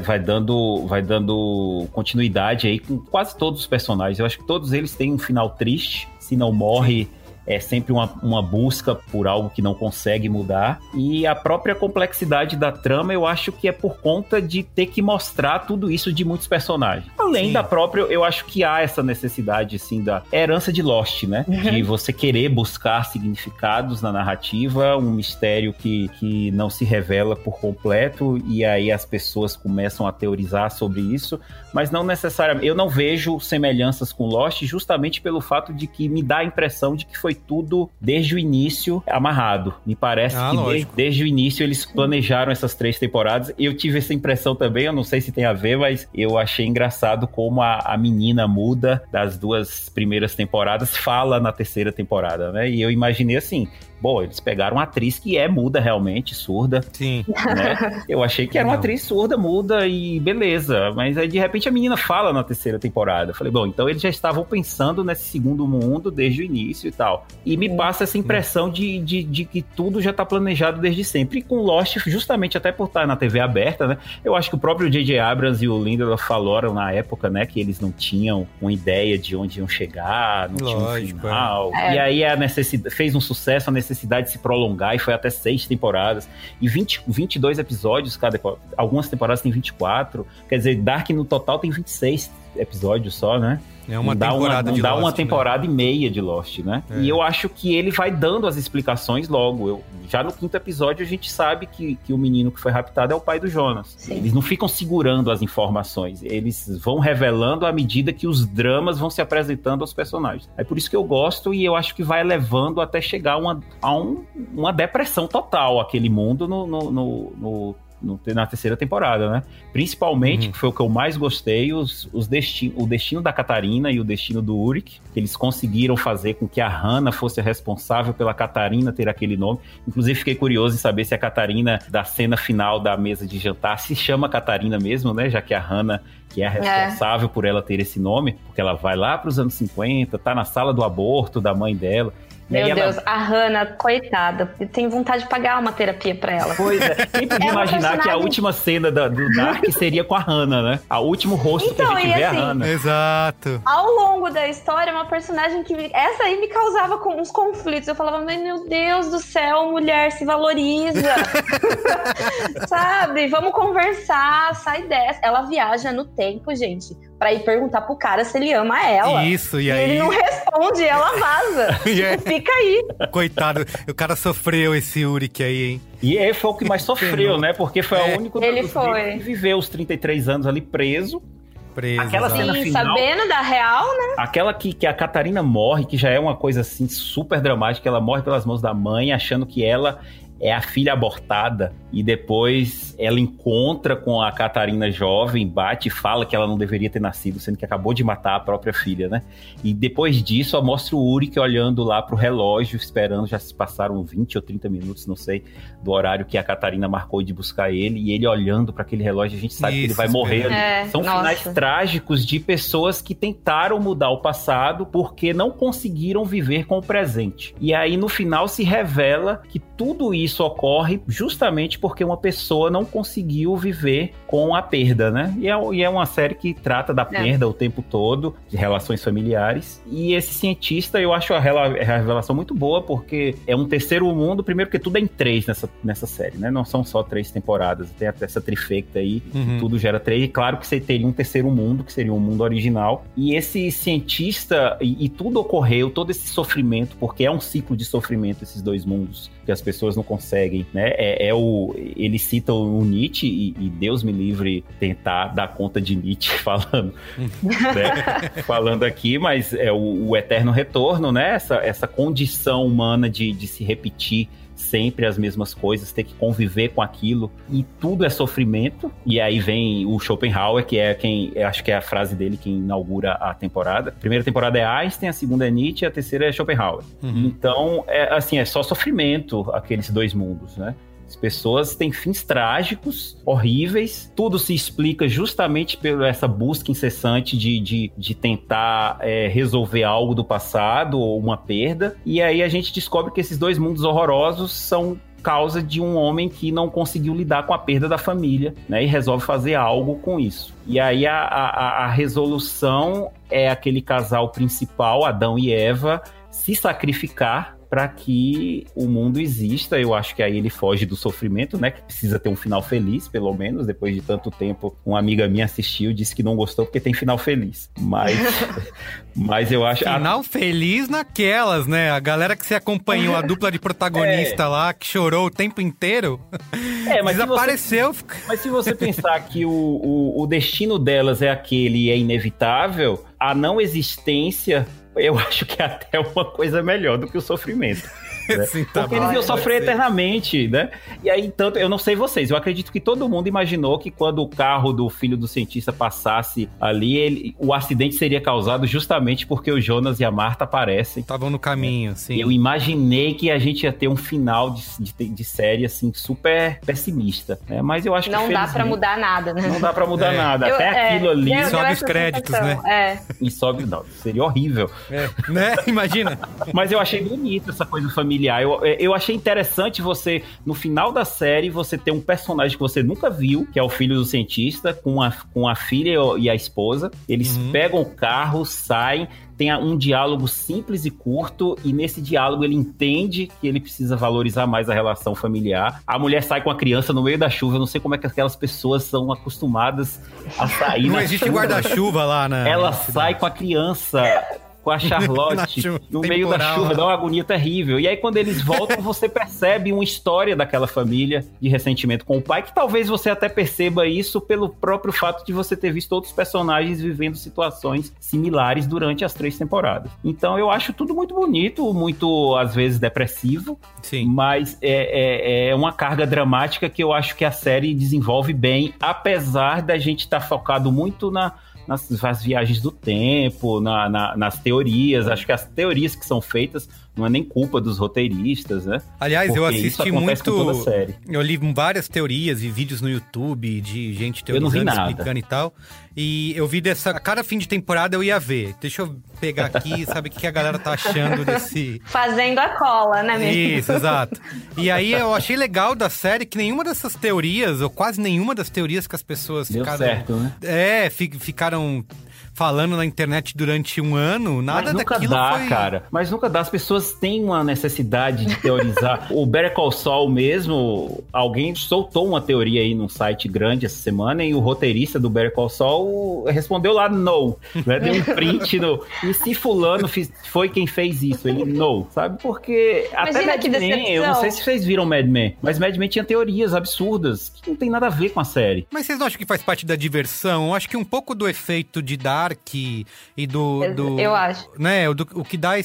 dando continuidade aí com quase todos os personagens. Eu acho que todos eles têm um final triste, se não morre... É sempre uma busca por algo que não consegue mudar. E a própria complexidade da trama, eu acho que é por conta de ter que mostrar tudo isso de muitos personagens. Além da própria, eu acho que há essa necessidade, assim, da herança de Lost, né? De você querer buscar significados na narrativa, um mistério que não se revela por completo, e aí as pessoas começam a teorizar sobre isso, mas não necessariamente. Eu não vejo semelhanças com Lost, justamente pelo fato de que me dá a impressão de que foi tudo, desde o início, amarrado. Me parece que desde o início eles planejaram essas 3 temporadas. Eu tive essa impressão também, eu não sei se tem a ver, mas eu achei engraçado como a menina muda das 2 primeiras temporadas, fala na terceira temporada, né? E eu imaginei assim... Bom, eles pegaram uma atriz que é muda realmente, surda. Sim. Né? Eu achei que era uma atriz surda, muda e beleza. Mas aí, de repente, a menina fala na terceira temporada. Eu falei, bom, então eles já estavam pensando nesse segundo mundo desde o início e tal. E me passa essa impressão de que tudo já tá planejado desde sempre. E com Lost, justamente até por estar na TV aberta, né? Eu acho que o próprio J.J. Abrams e o Lindelof falaram na época, né? Que eles não tinham uma ideia de onde iam chegar, não tinham um final. E aí fez um sucesso, a necessidade de se prolongar, e foi até 6 temporadas e 22 episódios cada. Algumas temporadas tem 24, quer dizer, Dark no total tem 26 episódios só, né? É uma temporada de Lost, dá uma temporada e meia de Lost, né? E eu acho que ele vai dando as explicações logo. Já no 5º episódio a gente sabe que o menino que foi raptado é o pai do Jonas. Sim. Eles não ficam segurando as informações, eles vão revelando à medida que os dramas vão se apresentando aos personagens. É por isso que eu gosto, e eu acho que vai levando até chegar a uma depressão total aquele mundo no na terceira temporada, né? Principalmente, que foi o que eu mais gostei, o destino da Catarina e o destino do Úric. Eles conseguiram fazer com que a Hannah fosse a responsável pela Catarina ter aquele nome. Inclusive, fiquei curioso em saber se a Catarina da cena final da mesa de jantar se chama Catarina mesmo, né? Já que a Hannah, que é a responsável por ela ter esse nome, porque ela vai lá para os anos 50, tá na sala do aborto da mãe dela. Meu Deus, a Hannah, coitada, eu tenho vontade de pagar uma terapia pra ela. Pois é, quem podia imaginar que a última cena do Dark seria com a Hannah, né? A último rosto então, que a gente vê assim, é a Hannah. Exato. Ao longo da história, uma personagem que... Essa aí me causava uns conflitos. Eu falava, meu Deus do céu, mulher, se valoriza. Sabe? Vamos conversar, sai dessa. Ela viaja no tempo, gente, pra ir perguntar pro cara se ele ama ela. Isso, e aí... ele não responde, ela vaza. Fica aí. Coitado, o cara sofreu esse Úric aí, hein? E ele foi o que mais sofreu, né? Porque foi o único que viveu os 33 anos ali preso. Aquela cena final, sabendo da real, né? Aquela que a Catarina morre, que já é uma coisa assim super dramática. Ela morre pelas mãos da mãe, achando que ela é a filha abortada, e depois ela encontra com a Catarina jovem, bate e fala que ela não deveria ter nascido, sendo que acabou de matar a própria filha, né? E depois disso, mostra o Úric olhando lá pro relógio, esperando, já se passaram 20 ou 30 minutos, não sei, do horário que a Catarina marcou de buscar ele, e ele olhando para aquele relógio, a gente sabe que ele vai morrer ali. São finais trágicos de pessoas que tentaram mudar o passado porque não conseguiram viver com o presente. E aí, no final, se revela que tudo isso ocorre justamente porque uma pessoa não conseguiu viver com a perda, né? E é uma série que trata da perda o tempo todo, de relações familiares. E esse cientista, eu acho a revelação muito boa, porque é um terceiro mundo, primeiro porque tudo é em 3 nessa série, né? Não são só 3 temporadas, tem essa trifecta aí, tudo gera 3. E claro que você teria um terceiro mundo, que seria um mundo original. E esse cientista, e tudo ocorreu, todo esse sofrimento, porque é um ciclo de sofrimento, esses dois mundos, que as pessoas não conseguem, né? Ele cita o Nietzsche, e Deus me livre tentar dar conta de Nietzsche falando, né? Falando aqui, mas é o eterno retorno, né? Essa condição humana de se repetir sempre as mesmas coisas, ter que conviver com aquilo, e tudo é sofrimento. E aí vem o Schopenhauer, que é acho que é a frase dele que inaugura a temporada. A primeira temporada é Einstein, a segunda é Nietzsche, a terceira é Schopenhauer. Então, é só sofrimento aqueles dois mundos, né? As pessoas têm fins trágicos, horríveis. Tudo se explica justamente por essa busca incessante de tentar resolver algo do passado ou uma perda. E aí a gente descobre que esses dois mundos horrorosos são causa de um homem que não conseguiu lidar com a perda da família, né? E resolve fazer algo com isso. E aí a resolução é aquele casal principal, Adão e Eva, se sacrificar para que o mundo exista. Eu acho que aí ele foge do sofrimento, né? Que precisa ter um final feliz, pelo menos. Depois de tanto tempo, uma amiga minha assistiu e disse que não gostou porque tem final feliz. Mas eu acho... Final feliz naquelas, né? A galera que se acompanhou, a dupla de protagonista lá, que chorou o tempo inteiro, mas desapareceu. Mas se você pensar que o destino delas é aquele e é inevitável, a não existência... eu acho que é até uma coisa melhor do que o sofrimento. Né? Sim, tá. Porque eles iam sofrer eternamente, né? E aí, tanto, eu não sei vocês, eu acredito que todo mundo imaginou que quando o carro do filho do cientista passasse ali, o acidente seria causado justamente porque o Jonas e a Marta aparecem. Estavam no caminho, sim. Eu imaginei que a gente ia ter um final de série, assim, super pessimista, né? Mas eu acho que não dá pra mudar nada, né? Não dá pra mudar nada. Até aquilo ali... sobe os créditos, né? E sobe... Não, seria horrível. Né? Imagina. Mas eu achei bonito essa coisa familiar. Eu achei interessante você, no final da série, você ter um personagem que você nunca viu, que é o filho do cientista, com a filha e a esposa. Eles pegam o carro, saem, tem um diálogo simples e curto, e nesse diálogo ele entende que ele precisa valorizar mais a relação familiar. A mulher sai com a criança no meio da chuva. Eu não sei como é que aquelas pessoas são acostumadas a sair. Não existe guarda-chuva lá, né? Ela sai com a criança com a Charlotte no meio da chuva, dá uma agonia terrível. E aí quando eles voltam, você percebe uma história daquela família de ressentimento com o pai, que talvez você até perceba isso pelo próprio fato de você ter visto outros personagens vivendo situações similares durante as 3 temporadas. Então eu acho tudo muito bonito, muito às vezes depressivo, sim, mas é uma carga dramática que eu acho que a série desenvolve bem, apesar da gente estar focado muito nas viagens do tempo, nas teorias. Acho que as teorias que são feitas não é nem culpa dos roteiristas, né? Aliás, porque eu assisti muito... toda a série. Eu li várias teorias e vídeos no YouTube de gente teorizando, explicando e tal. E eu vi a cada fim de temporada eu ia ver. Deixa eu pegar aqui, sabe o que a galera tá achando desse... Fazendo a cola, né, mesmo? Isso, exato. E aí eu achei legal da série que nenhuma dessas teorias, ou quase nenhuma das teorias que as pessoas ficaram... Deu certo, né? Ficaram falando na internet durante um ano, nada daquilo foi... Cara. Mas nunca dá. As pessoas têm uma necessidade de teorizar. O Better Call Saul mesmo, alguém soltou uma teoria aí num site grande essa semana e o roteirista do Better Call Saul respondeu lá no, né? Deu um print no... E se fulano foi quem fez isso? Ele no, sabe? Porque imagina até Mad Men, eu não sei se vocês viram Mad Men, mas Mad Men tinha teorias absurdas que não tem nada a ver com a série. Mas vocês não acham que faz parte da diversão? Eu acho que um pouco do efeito de Dark e do eu acho. Né, o que dá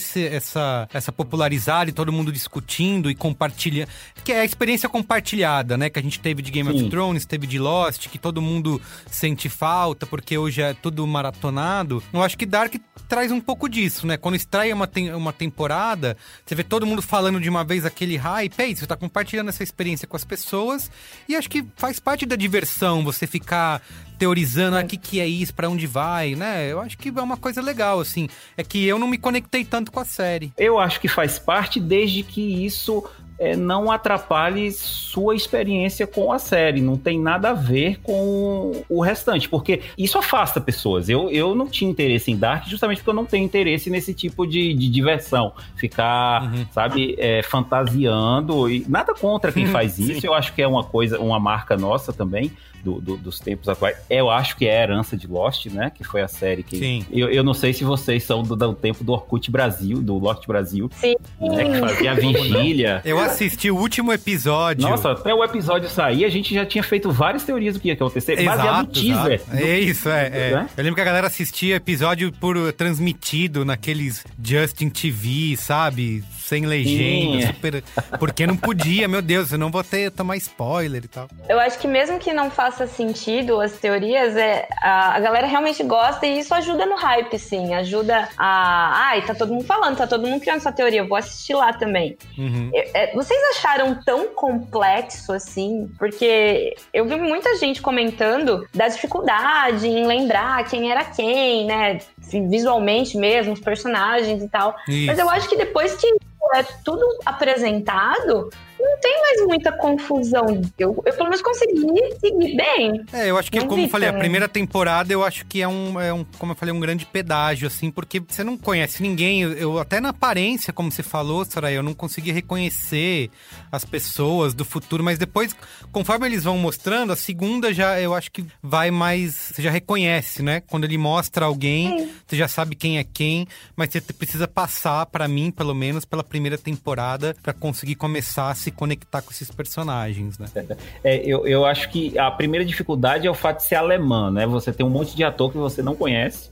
essa popularizada e todo mundo discutindo e compartilhando, que é a experiência compartilhada, né, que a gente teve de Game of Thrones, teve de Lost, que todo mundo sente falta, porque hoje é tudo maratonado. Eu acho que Dark traz um pouco disso, né, quando estreia uma temporada, você vê todo mundo falando de uma vez aquele hype, aí você tá compartilhando essa experiência com as pessoas, e acho que faz parte da diversão você ficar teorizando o que é isso, pra onde vai, né? Eu acho que é uma coisa legal, assim. É que eu não me conectei tanto com a série. Eu acho que faz parte desde que isso não atrapalhe sua experiência com a série. Não tem nada a ver com o restante, porque isso afasta pessoas. Eu não tinha interesse em Dark justamente porque eu não tenho interesse nesse tipo de diversão. Ficar, sabe, fantasiando. E nada contra quem faz isso. Eu acho que é uma marca nossa também. Dos tempos atuais. Eu acho que é a herança de Lost, né? Que foi a série que... Sim. Eu não sei se vocês são do tempo do Orkut Brasil, do Lost Brasil. Sim. Né, que fazia a vigília. Eu assisti o último episódio. Nossa, até o episódio sair, a gente já tinha feito várias teorias do que ia acontecer. Baseado no teaser. É isso, Né? Eu lembro que a galera assistia episódio transmitido naqueles Justin TV, sabe? Sem legenda, super... Porque não podia, meu Deus, eu não vou tomar spoiler e tal. Eu acho que mesmo que não faça sentido as teorias, a galera realmente gosta e isso ajuda no hype, sim. Ajuda tá todo mundo falando, tá todo mundo criando essa teoria, eu vou assistir lá também. Vocês acharam tão complexo assim? Porque eu vi muita gente comentando da dificuldade em lembrar quem era quem, né? Visualmente mesmo, os personagens e tal. Isso. Mas eu acho que depois que é tudo apresentado, não tem mais muita confusão. Eu pelo menos consegui seguir bem. Eu acho que, como eu falei, a primeira temporada eu acho que é como eu falei, um grande pedágio, assim, porque você não conhece ninguém. Eu até na aparência, como você falou, Soraya, eu não consegui reconhecer as pessoas do futuro, mas depois, conforme eles vão mostrando, a segunda já, eu acho que vai mais... Você já reconhece, né? Quando ele mostra alguém, você já sabe quem é quem, mas você precisa passar, pra mim, pelo menos, pela primeira temporada pra conseguir começar a se conectar com esses personagens, né? Eu acho que a primeira dificuldade é o fato de ser alemã, né? Você tem um monte de ator que você não conhece.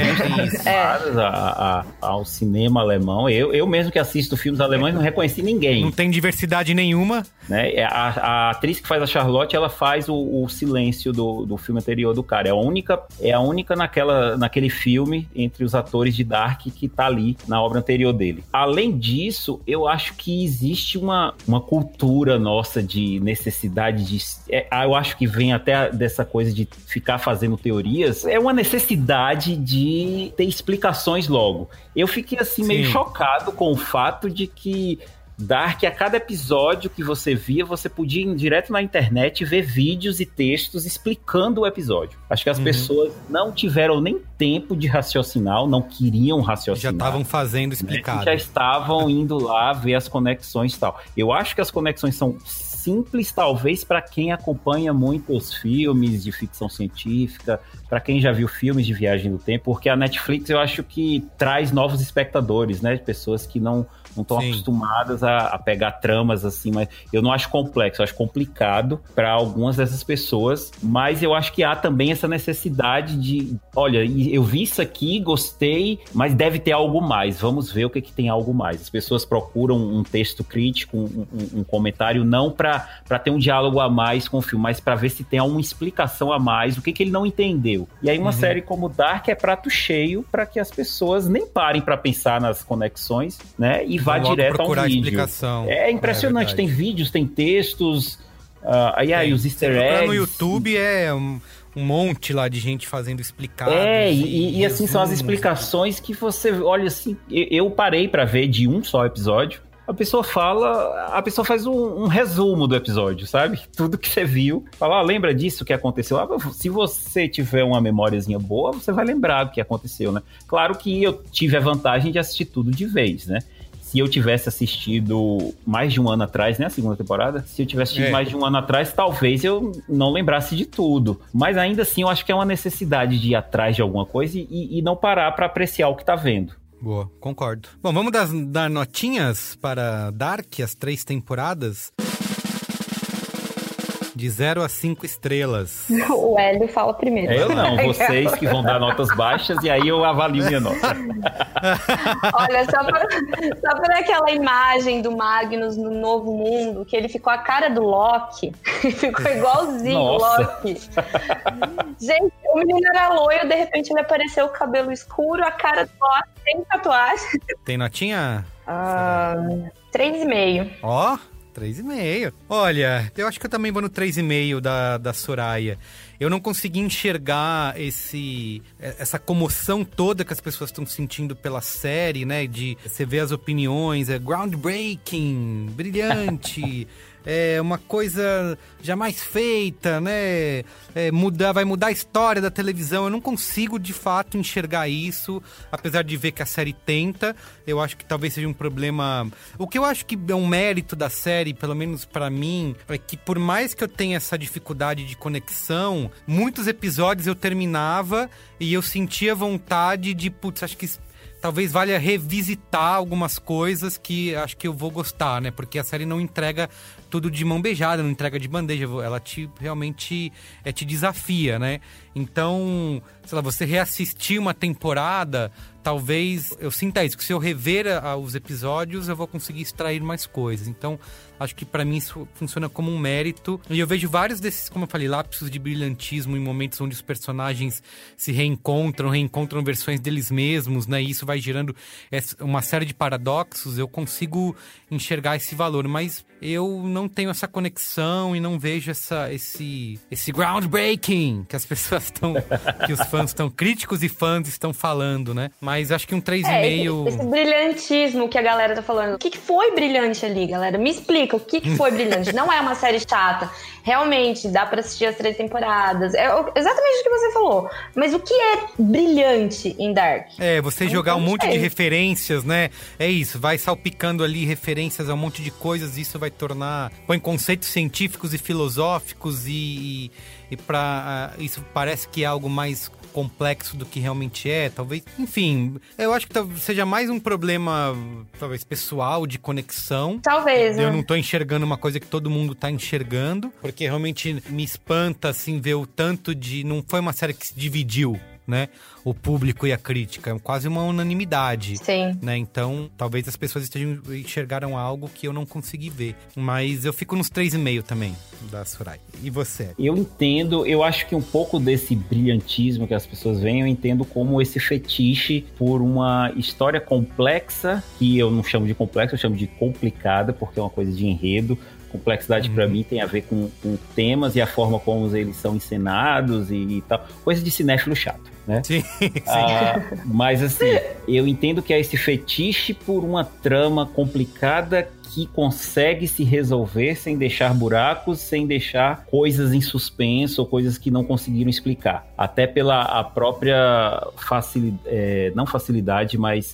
Ao cinema alemão. Eu mesmo que assisto filmes alemães não reconheci ninguém. Não tem diversidade nenhuma. Né? A atriz que faz a Charlotte, ela faz o silêncio do filme anterior do cara. É a única naquele filme entre os atores de Dark que tá ali na obra anterior dele. Além disso, eu acho que existe uma cultura nossa de necessidade de... eu acho que vem até dessa coisa de ficar fazendo teorias. É uma necessidade de ter explicações logo. Eu fiquei assim meio chocado com o fato de que Dark, a cada episódio que você via, você podia ir direto na internet ver vídeos e textos explicando o episódio. Acho que as pessoas não tiveram nem tempo de raciocinar, não queriam raciocinar. Já estavam fazendo explicado. Já estavam indo lá ver as conexões e tal. Eu acho que as conexões são simples, talvez, para quem acompanha muitos filmes de ficção científica, para quem já viu filmes de viagem no tempo, porque a Netflix eu acho que traz novos espectadores, né? Pessoas que não estão acostumadas a pegar tramas assim, mas eu não acho complexo, eu acho complicado para algumas dessas pessoas, mas eu acho que há também essa necessidade de, olha, eu vi isso aqui, gostei, mas deve ter algo mais, vamos ver o que tem algo mais. As pessoas procuram um texto crítico, um comentário, não para ter um diálogo a mais com o filme, mas para ver se tem alguma explicação a mais, o que ele não entendeu. E aí uma série como Dark é prato cheio para que as pessoas nem parem para pensar nas conexões, né, e vá direto ao vídeo. Explicação. É impressionante, tem vídeos, tem textos, aí os easter eggs. No YouTube é um monte lá de gente fazendo explicados. E assim são as explicações que você olha assim, eu parei para ver de um só episódio. A pessoa faz um resumo do episódio, sabe? Tudo que você viu. Fala, lembra disso que aconteceu? Se você tiver uma memóriazinha boa, você vai lembrar do que aconteceu, né? Claro que eu tive a vantagem de assistir tudo de vez, né? Se eu tivesse assistido mais de um ano atrás, né? A segunda temporada. Se eu tivesse assistido mais de um ano atrás, talvez eu não lembrasse de tudo. Mas ainda assim, eu acho que é uma necessidade de ir atrás de alguma coisa e não parar para apreciar o que tá vendo. Boa, concordo. Bom, vamos dar notinhas para Dark, as 3 temporadas? De 0 a 5 estrelas. O Hélio fala primeiro. Eu não, vocês que vão dar notas baixas e aí eu avalio minha nota. Olha, só pra aquela imagem do Magnus no Novo Mundo, que ele ficou a cara do Loki. Ficou igualzinho o Loki. Gente, o menino era loiro, de repente ele apareceu com o cabelo escuro, a cara do Loki, sem tatuagem. Tem notinha? 3,5. Ó, 3,5. Olha, eu acho que eu também vou no 3,5 da Soraya. Eu não consegui enxergar essa comoção toda que as pessoas estão sentindo pela série, né? De você ver as opiniões, groundbreaking, brilhante, uma coisa jamais feita, né? Vai mudar a história da televisão. Eu não consigo, de fato, enxergar isso, apesar de ver que a série tenta. Eu acho que talvez seja um problema... O que eu acho que é um mérito da série, pelo menos pra mim, é que por mais que eu tenha essa dificuldade de conexão, muitos episódios eu terminava e eu sentia vontade de, acho que talvez valha revisitar algumas coisas que acho que eu vou gostar, né? Porque a série não entrega tudo de mão beijada, não entrega de bandeja, ela realmente te desafia, né? Então, sei lá, você reassistir uma temporada, talvez eu sinta isso, que se eu rever os episódios, eu vou conseguir extrair mais coisas. Então, acho que pra mim isso funciona como um mérito. E eu vejo vários desses, como eu falei, lapsos de brilhantismo em momentos onde os personagens se reencontram versões deles mesmos, né? E isso vai gerando uma série de paradoxos. Eu consigo enxergar esse valor, mas eu não tenho essa conexão e não vejo esse groundbreaking que as pessoas que os fãs estão, críticos e fãs estão falando, né? Mas acho que um 3,5... Esse brilhantismo que a galera tá falando. O que foi brilhante ali, galera? Me explica, o que foi brilhante? Não é uma série chata. Realmente, dá pra assistir as 3 temporadas. É exatamente o que você falou. Mas o que é brilhante em Dark? Você jogar um monte de referências, né? É isso, vai salpicando ali referências a um monte de coisas, isso vai põe conceitos científicos e filosóficos e isso parece que é algo mais complexo do que realmente é, talvez. Enfim, eu acho que seja mais um problema, talvez, pessoal, de conexão. Talvez, Eu não tô enxergando uma coisa que todo mundo tá enxergando, porque realmente me espanta, assim, ver o tanto de... Não foi uma série que se dividiu, né? O público e a crítica. É quase uma unanimidade. Sim. Né? Então, talvez as pessoas enxergaram algo que eu não consegui ver. Mas eu fico nos 3,5 também, da Soraya. E você? Eu entendo, eu acho que um pouco desse brilhantismo que as pessoas veem, eu entendo como esse fetiche por uma história complexa, que eu não chamo de complexa, eu chamo de complicada, porque é uma coisa de enredo. Complexidade pra mim tem a ver com temas e a forma como eles são encenados e tal. Coisa de cinéfilo chato, né? Sim. Mas assim, eu entendo que é esse fetiche por uma trama complicada que consegue se resolver sem deixar buracos, sem deixar coisas em suspenso ou coisas que não conseguiram explicar. Até pela a própria facilidade, não facilidade, mas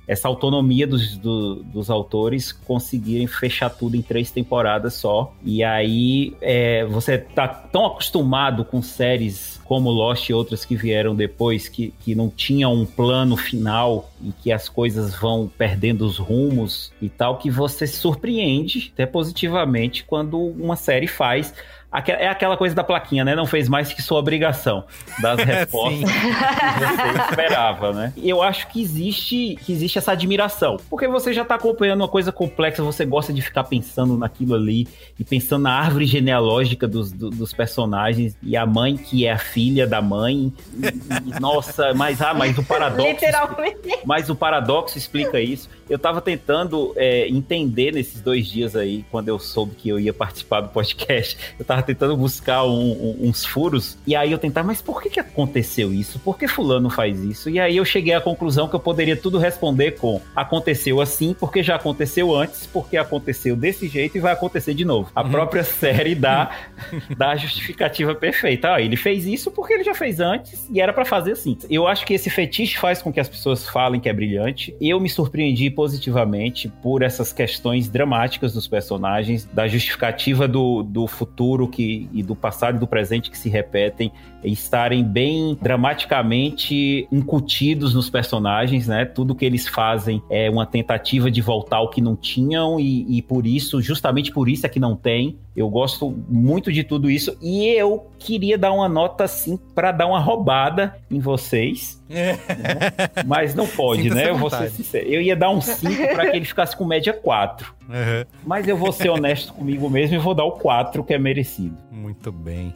essa autonomia dos autores conseguirem fechar tudo em 3 temporadas só. E aí você tá tão acostumado com séries como Lost e outras que vieram depois, que não tinham um plano final e que as coisas vão perdendo os rumos e tal, que você se surpreende até positivamente quando uma série faz. É aquela coisa da plaquinha, né? Não fez mais que sua obrigação das respostas que você esperava, né? Eu acho que existe essa admiração. Porque você já tá acompanhando uma coisa complexa, você gosta de ficar pensando naquilo ali e pensando na árvore genealógica dos personagens e a mãe que é a filha da mãe. Nossa, mas o paradoxo... Literalmente. Mas o paradoxo explica isso. Eu tava tentando entender nesses 2 dias aí, quando eu soube que eu ia participar do podcast, eu tava tentando buscar uns furos, e aí eu tentava, mas por que aconteceu isso? Por que fulano faz isso? E aí eu cheguei à conclusão que eu poderia tudo responder com aconteceu assim, porque já aconteceu antes, porque aconteceu desse jeito e vai acontecer de novo. A própria série dá a justificativa perfeita. Ele fez isso porque ele já fez antes e era pra fazer assim. Eu acho que esse fetiche faz com que as pessoas falem que é brilhante. Eu me surpreendi positivamente por essas questões dramáticas dos personagens, da justificativa do futuro e do passado e do presente que se repetem, e estarem bem dramaticamente incutidos nos personagens, né? Tudo que eles fazem é uma tentativa de voltar ao que não tinham e por isso, justamente por isso é que não tem. Eu gosto muito de tudo isso e eu queria dar uma nota assim para dar uma roubada em vocês, né? Mas não pode, né? Eu vou ser sincero. Eu ia dar um 5 para que ele ficasse com média 4. Mas eu vou ser honesto comigo mesmo e vou dar o 4 que é merecido. Muito bem.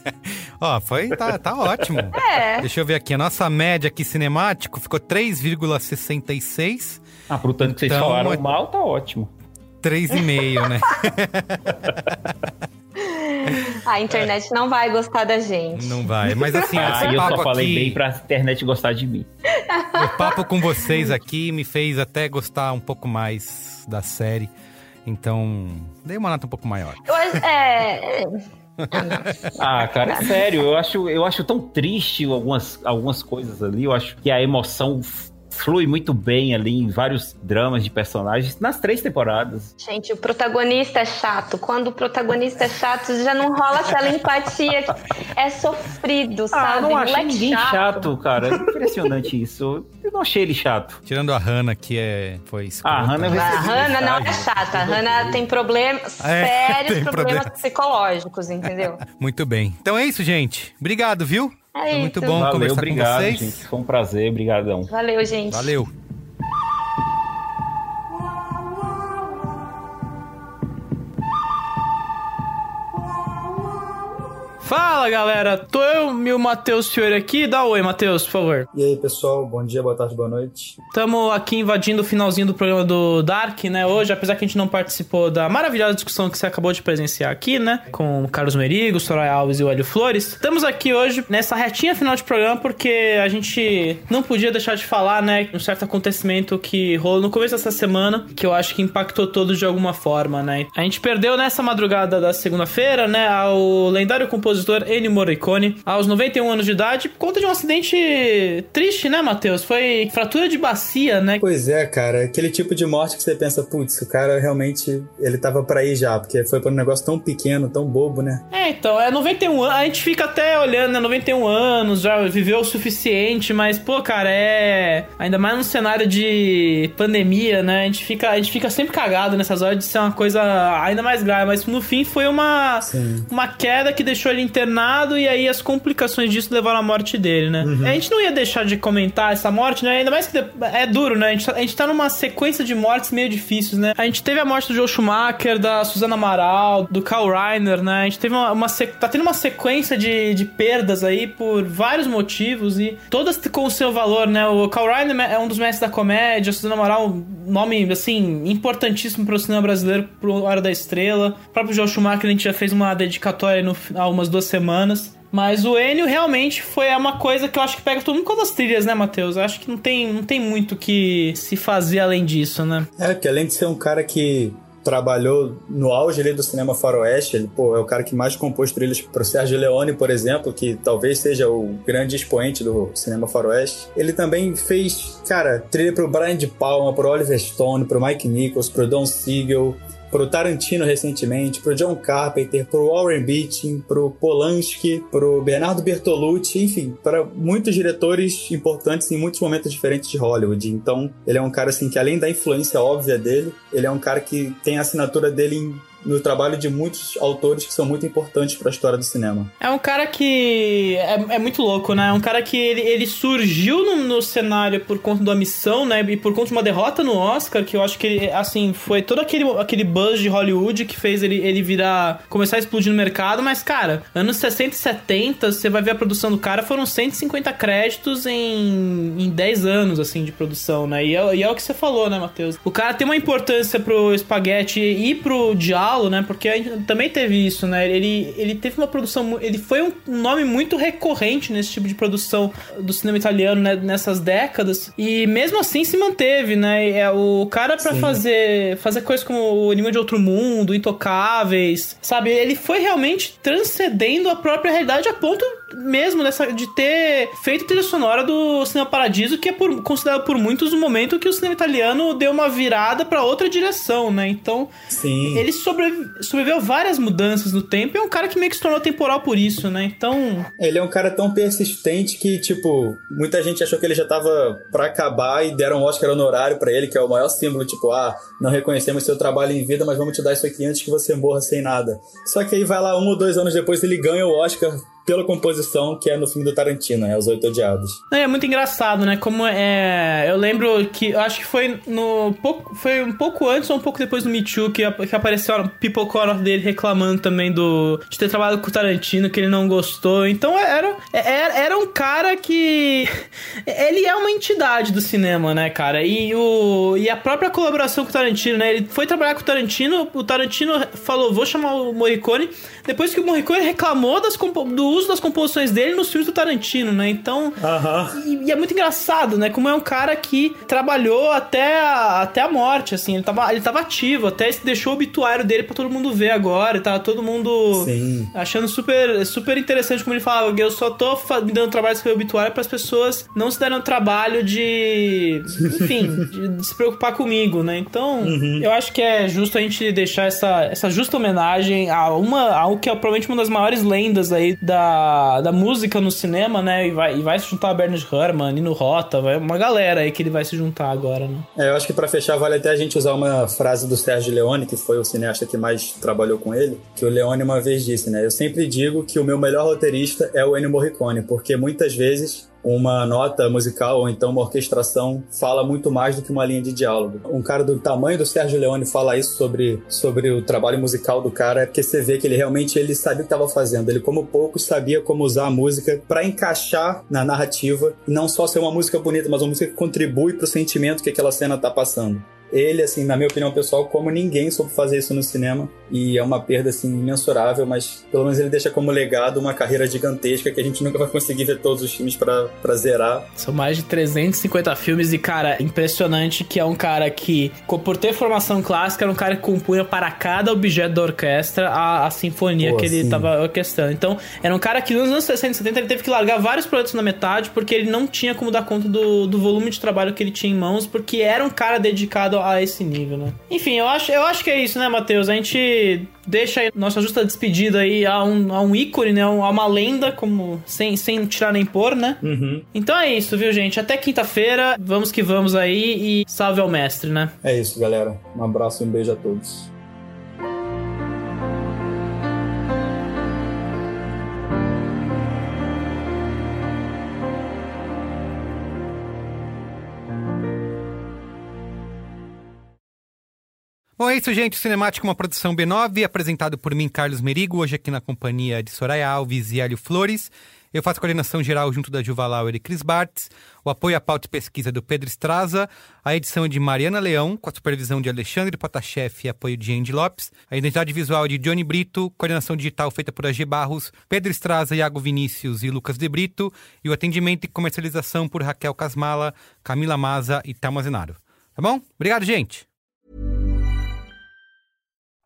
Tá ótimo. Deixa eu ver aqui, a nossa média aqui cinemático ficou 3,66. Pro tanto que vocês falaram mal, tá ótimo. 3,5, né? A internet não vai gostar da gente. Não vai, mas assim... eu só falei bem pra internet gostar de mim. O papo com vocês aqui me fez até gostar um pouco mais da série. Então, dei uma nota um pouco maior. Cara, é sério, eu acho tão triste algumas coisas ali. Eu acho que a emoção flui muito bem ali em vários dramas de personagens nas 3 temporadas. Gente, o protagonista é chato. Quando o protagonista é chato, já não rola aquela empatia. É sofrido, sabe? Eu não achei ninguém chato, cara. É impressionante isso. Eu não achei ele chato. Tirando a Hannah, que foi escrota. A Hannah não é chata. A Hannah tem sérios problemas psicológicos, entendeu? Muito bem. Então é isso, gente. Obrigado, viu? Foi muito bom conversar com vocês. Gente. Foi um prazer, brigadão. Valeu, gente. Valeu. Fala, galera. Tô eu e o Matheus Fiore aqui. Dá oi, Matheus, por favor. E aí, pessoal. Bom dia, boa tarde, boa noite. Tamo aqui invadindo o finalzinho do programa do Dark, né? Hoje, apesar que a gente não participou da maravilhosa discussão que você acabou de presenciar aqui, né? Com o Carlos Merigo, Soraya Alves e o Hélio Flores. Estamos aqui hoje nessa retinha final de programa porque a gente não podia deixar de falar, né? Um certo acontecimento que rolou no começo dessa semana, que eu acho que impactou todos de alguma forma, né? A gente perdeu nessa madrugada da segunda-feira, né? Ao lendário compositor Ennio Morricone, aos 91 anos de idade, por conta de um acidente triste, né, Matheus? Foi fratura de bacia, né? Pois é, cara. Aquele tipo de morte que você pensa, putz, o cara realmente, ele tava pra ir já, porque foi pra um negócio tão pequeno, tão bobo, né? Então, 91 anos, a gente fica até olhando, né, 91 anos, já viveu o suficiente, mas, pô, cara, ainda mais num cenário de pandemia, né, a gente fica sempre cagado nessas horas de ser uma coisa ainda mais grave, mas no fim foi uma queda que deixou ele internado e aí as complicações disso levaram à morte dele, né? A gente não ia deixar de comentar essa morte, né? Ainda mais que é duro, né? A gente tá numa sequência de mortes meio difíceis, né? A gente teve a morte do Joel Schumacher, da Susana Amaral, do Carl Reiner, né? A gente teve tá tendo uma sequência de perdas aí por vários motivos e todas com o seu valor, né? O Carl Reiner é um dos mestres da comédia, a Susana Amaral, um nome, assim, importantíssimo pro cinema brasileiro, pro Hora da Estrela. O próprio Joel Schumacher, a gente já fez uma dedicatória há umas 2 semanas. Mas o Ennio realmente foi uma coisa que eu acho que pega todo mundo com as trilhas, né, Matheus? Eu acho que não tem muito que se fazer além disso, né? Que além de ser um cara que trabalhou no auge ali do cinema faroeste. Ele, é o cara que mais compôs trilhas pro Sergio Leone, por exemplo, que talvez seja o grande expoente do cinema faroeste. Ele também fez, cara, trilha pro Brian De Palma, pro Oliver Stone, pro Mike Nichols, pro Don Siegel, pro Tarantino recentemente, pro John Carpenter, pro Warren Beatty, pro Polanski, pro Bernardo Bertolucci, enfim, para muitos diretores importantes em muitos momentos diferentes de Hollywood. Então, ele é um cara assim que, além da influência óbvia dele, ele é um cara que tem a assinatura dele no trabalho de muitos autores que são muito importantes para a história do cinema. É um cara que é muito louco, né? É um cara que ele surgiu no cenário por conta da missão, né? E por conta de uma derrota no Oscar, que eu acho que ele, assim, foi todo aquele buzz de Hollywood que fez ele começar a explodir no mercado. Mas, cara, anos 60 e 70, você vai ver a produção do cara, foram 150 créditos em 10 anos, assim, de produção, né? E é o que você falou, né, Matheus? O cara tem uma importância pro Spaghetti e pro Diallo, né? Porque a gente também teve isso, né? Ele teve uma produção... Ele foi um nome muito recorrente nesse tipo de produção do cinema italiano, né? Nessas décadas. E mesmo assim se manteve, né? O cara pra fazer coisas como O Enigma de Outro Mundo, Intocáveis, sabe? Ele foi realmente transcendendo a própria realidade a ponto mesmo de ter feito trilha sonora do Cinema Paradiso, que é considerado por muitos o momento que o cinema italiano deu uma virada pra outra direção, né? Então, ele sobreviveu várias mudanças no tempo e é um cara que meio que se tornou temporal por isso, né? Então... Ele é um cara tão persistente que, tipo, muita gente achou que ele já tava pra acabar e deram um Oscar honorário pra ele, que é o maior símbolo, tipo, não reconhecemos seu trabalho em vida, mas vamos te dar isso aqui antes que você morra sem nada. Só que aí vai lá 1 ou 2 anos depois ele ganha o Oscar pela composição, que é no filme do Tarantino, Os Oito Odiados. É muito engraçado, né? Como eu lembro que, eu acho que foi um pouco antes ou um pouco depois do Me Too que apareceu a pipoca dele reclamando também de ter trabalhado com o Tarantino, que ele não gostou. Então era um cara que... Ele é uma entidade do cinema, né, cara? E a própria colaboração com o Tarantino, né? Ele foi trabalhar com o Tarantino falou, vou chamar o Morricone, depois que o Morricone reclamou do uso das composições dele nos filmes do Tarantino, né? Então... E é muito engraçado, né? Como é um cara que trabalhou até a morte, assim. Ele tava ativo, até deixou o obituário dele pra todo mundo ver agora. E tava todo mundo achando super, super interessante como ele falava. Eu só tô me dando trabalho de escrever obituário pras pessoas não se darem o trabalho de... Enfim, de se preocupar comigo, né? Então, eu acho que é justo a gente deixar essa justa homenagem a algo que é provavelmente uma das maiores lendas aí da música no cinema, né? E vai se juntar a Bernard Herrmann, Nino Rota, uma galera aí que ele vai se juntar agora, né? Eu acho que pra fechar vale até a gente usar uma frase do Sergio Leone, que foi o cineasta que mais trabalhou com ele, que o Leone uma vez disse, né? Eu sempre digo que o meu melhor roteirista é o Ennio Morricone, porque muitas vezes uma nota musical ou então uma orquestração fala muito mais do que uma linha de diálogo. Um cara do tamanho do Sergio Leone falar isso sobre o trabalho musical do cara é porque você vê que ele realmente sabia o que estava fazendo. Ele, como poucos, sabia como usar a música para encaixar na narrativa e não só ser uma música bonita, mas uma música que contribui pro sentimento que aquela cena tá passando. Ele, assim, na minha opinião pessoal, como ninguém soube fazer isso no cinema, e é uma perda, assim, imensurável, mas pelo menos ele deixa como legado uma carreira gigantesca que a gente nunca vai conseguir ver todos os filmes pra zerar. São mais de 350 filmes e, cara, impressionante que é um cara que, por ter formação clássica, era um cara que compunha para cada objeto da orquestra a sinfonia que ele tava orquestrando. Então, era um cara que nos anos 60 e 70 ele teve que largar vários projetos na metade porque ele não tinha como dar conta do volume de trabalho que ele tinha em mãos, porque era um cara dedicado a esse nível, né? Enfim, eu acho que é isso, né, Matheus? A gente deixa aí nossa justa despedida aí a um ícone, né? A uma lenda, como sem tirar nem pôr, né? Então é isso, viu, gente? Até quinta-feira, vamos que vamos aí e salve ao mestre, né? É isso, galera. Um abraço e um beijo a todos. Bom, é isso, gente. O Cinemático é uma produção B9, apresentado por mim, Carlos Merigo, hoje aqui na companhia de Soraya Alves e Hélio Flores. Eu faço a coordenação geral junto da Juva Lauer e Cris Bartz, o apoio à pauta e pesquisa do Pedro Estraza, a edição de Mariana Leão, com a supervisão de Alexandre Potashev e apoio de Andy Lopes, a identidade visual de Johnny Brito, coordenação digital feita por AG Barros, Pedro Estraza, Iago Vinícius e Lucas de Brito, e o atendimento e comercialização por Raquel Casmala, Camila Maza e Thelma Zenaro. Tá bom? Obrigado, gente!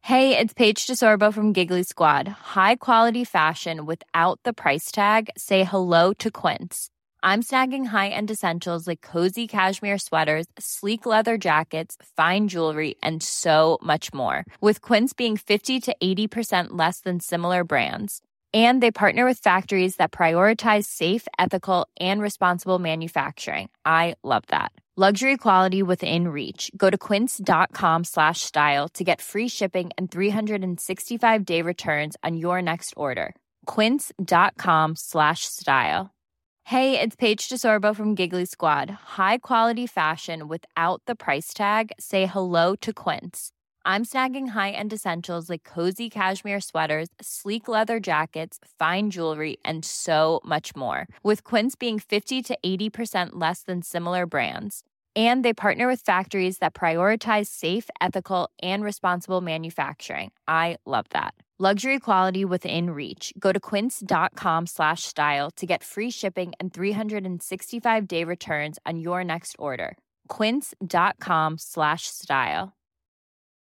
Hey, it's Paige DeSorbo from Giggly Squad. High quality fashion without the price tag. Say hello to Quince. I'm snagging high-end essentials like cozy cashmere sweaters, sleek leather jackets, fine jewelry, and so much more. With Quince being 50 to 80% less than similar brands. And they partner with factories that prioritize safe, ethical, and responsible manufacturing. I love that. Luxury quality within reach. Go to quince.com/style to get free shipping and 365-day returns on your next order. Quince.com/style. Hey, it's Paige DeSorbo from Giggly Squad. High quality fashion without the price tag. Say hello to Quince. I'm snagging high-end essentials like cozy cashmere sweaters, sleek leather jackets, fine jewelry, and so much more. With Quince being 50 to 80% less than similar brands. And they partner with factories that prioritize safe, ethical, and responsible manufacturing. I love that. Luxury quality within reach. Go to quince.com/style to get free shipping and 365-day returns on your next order. Quince.com/style.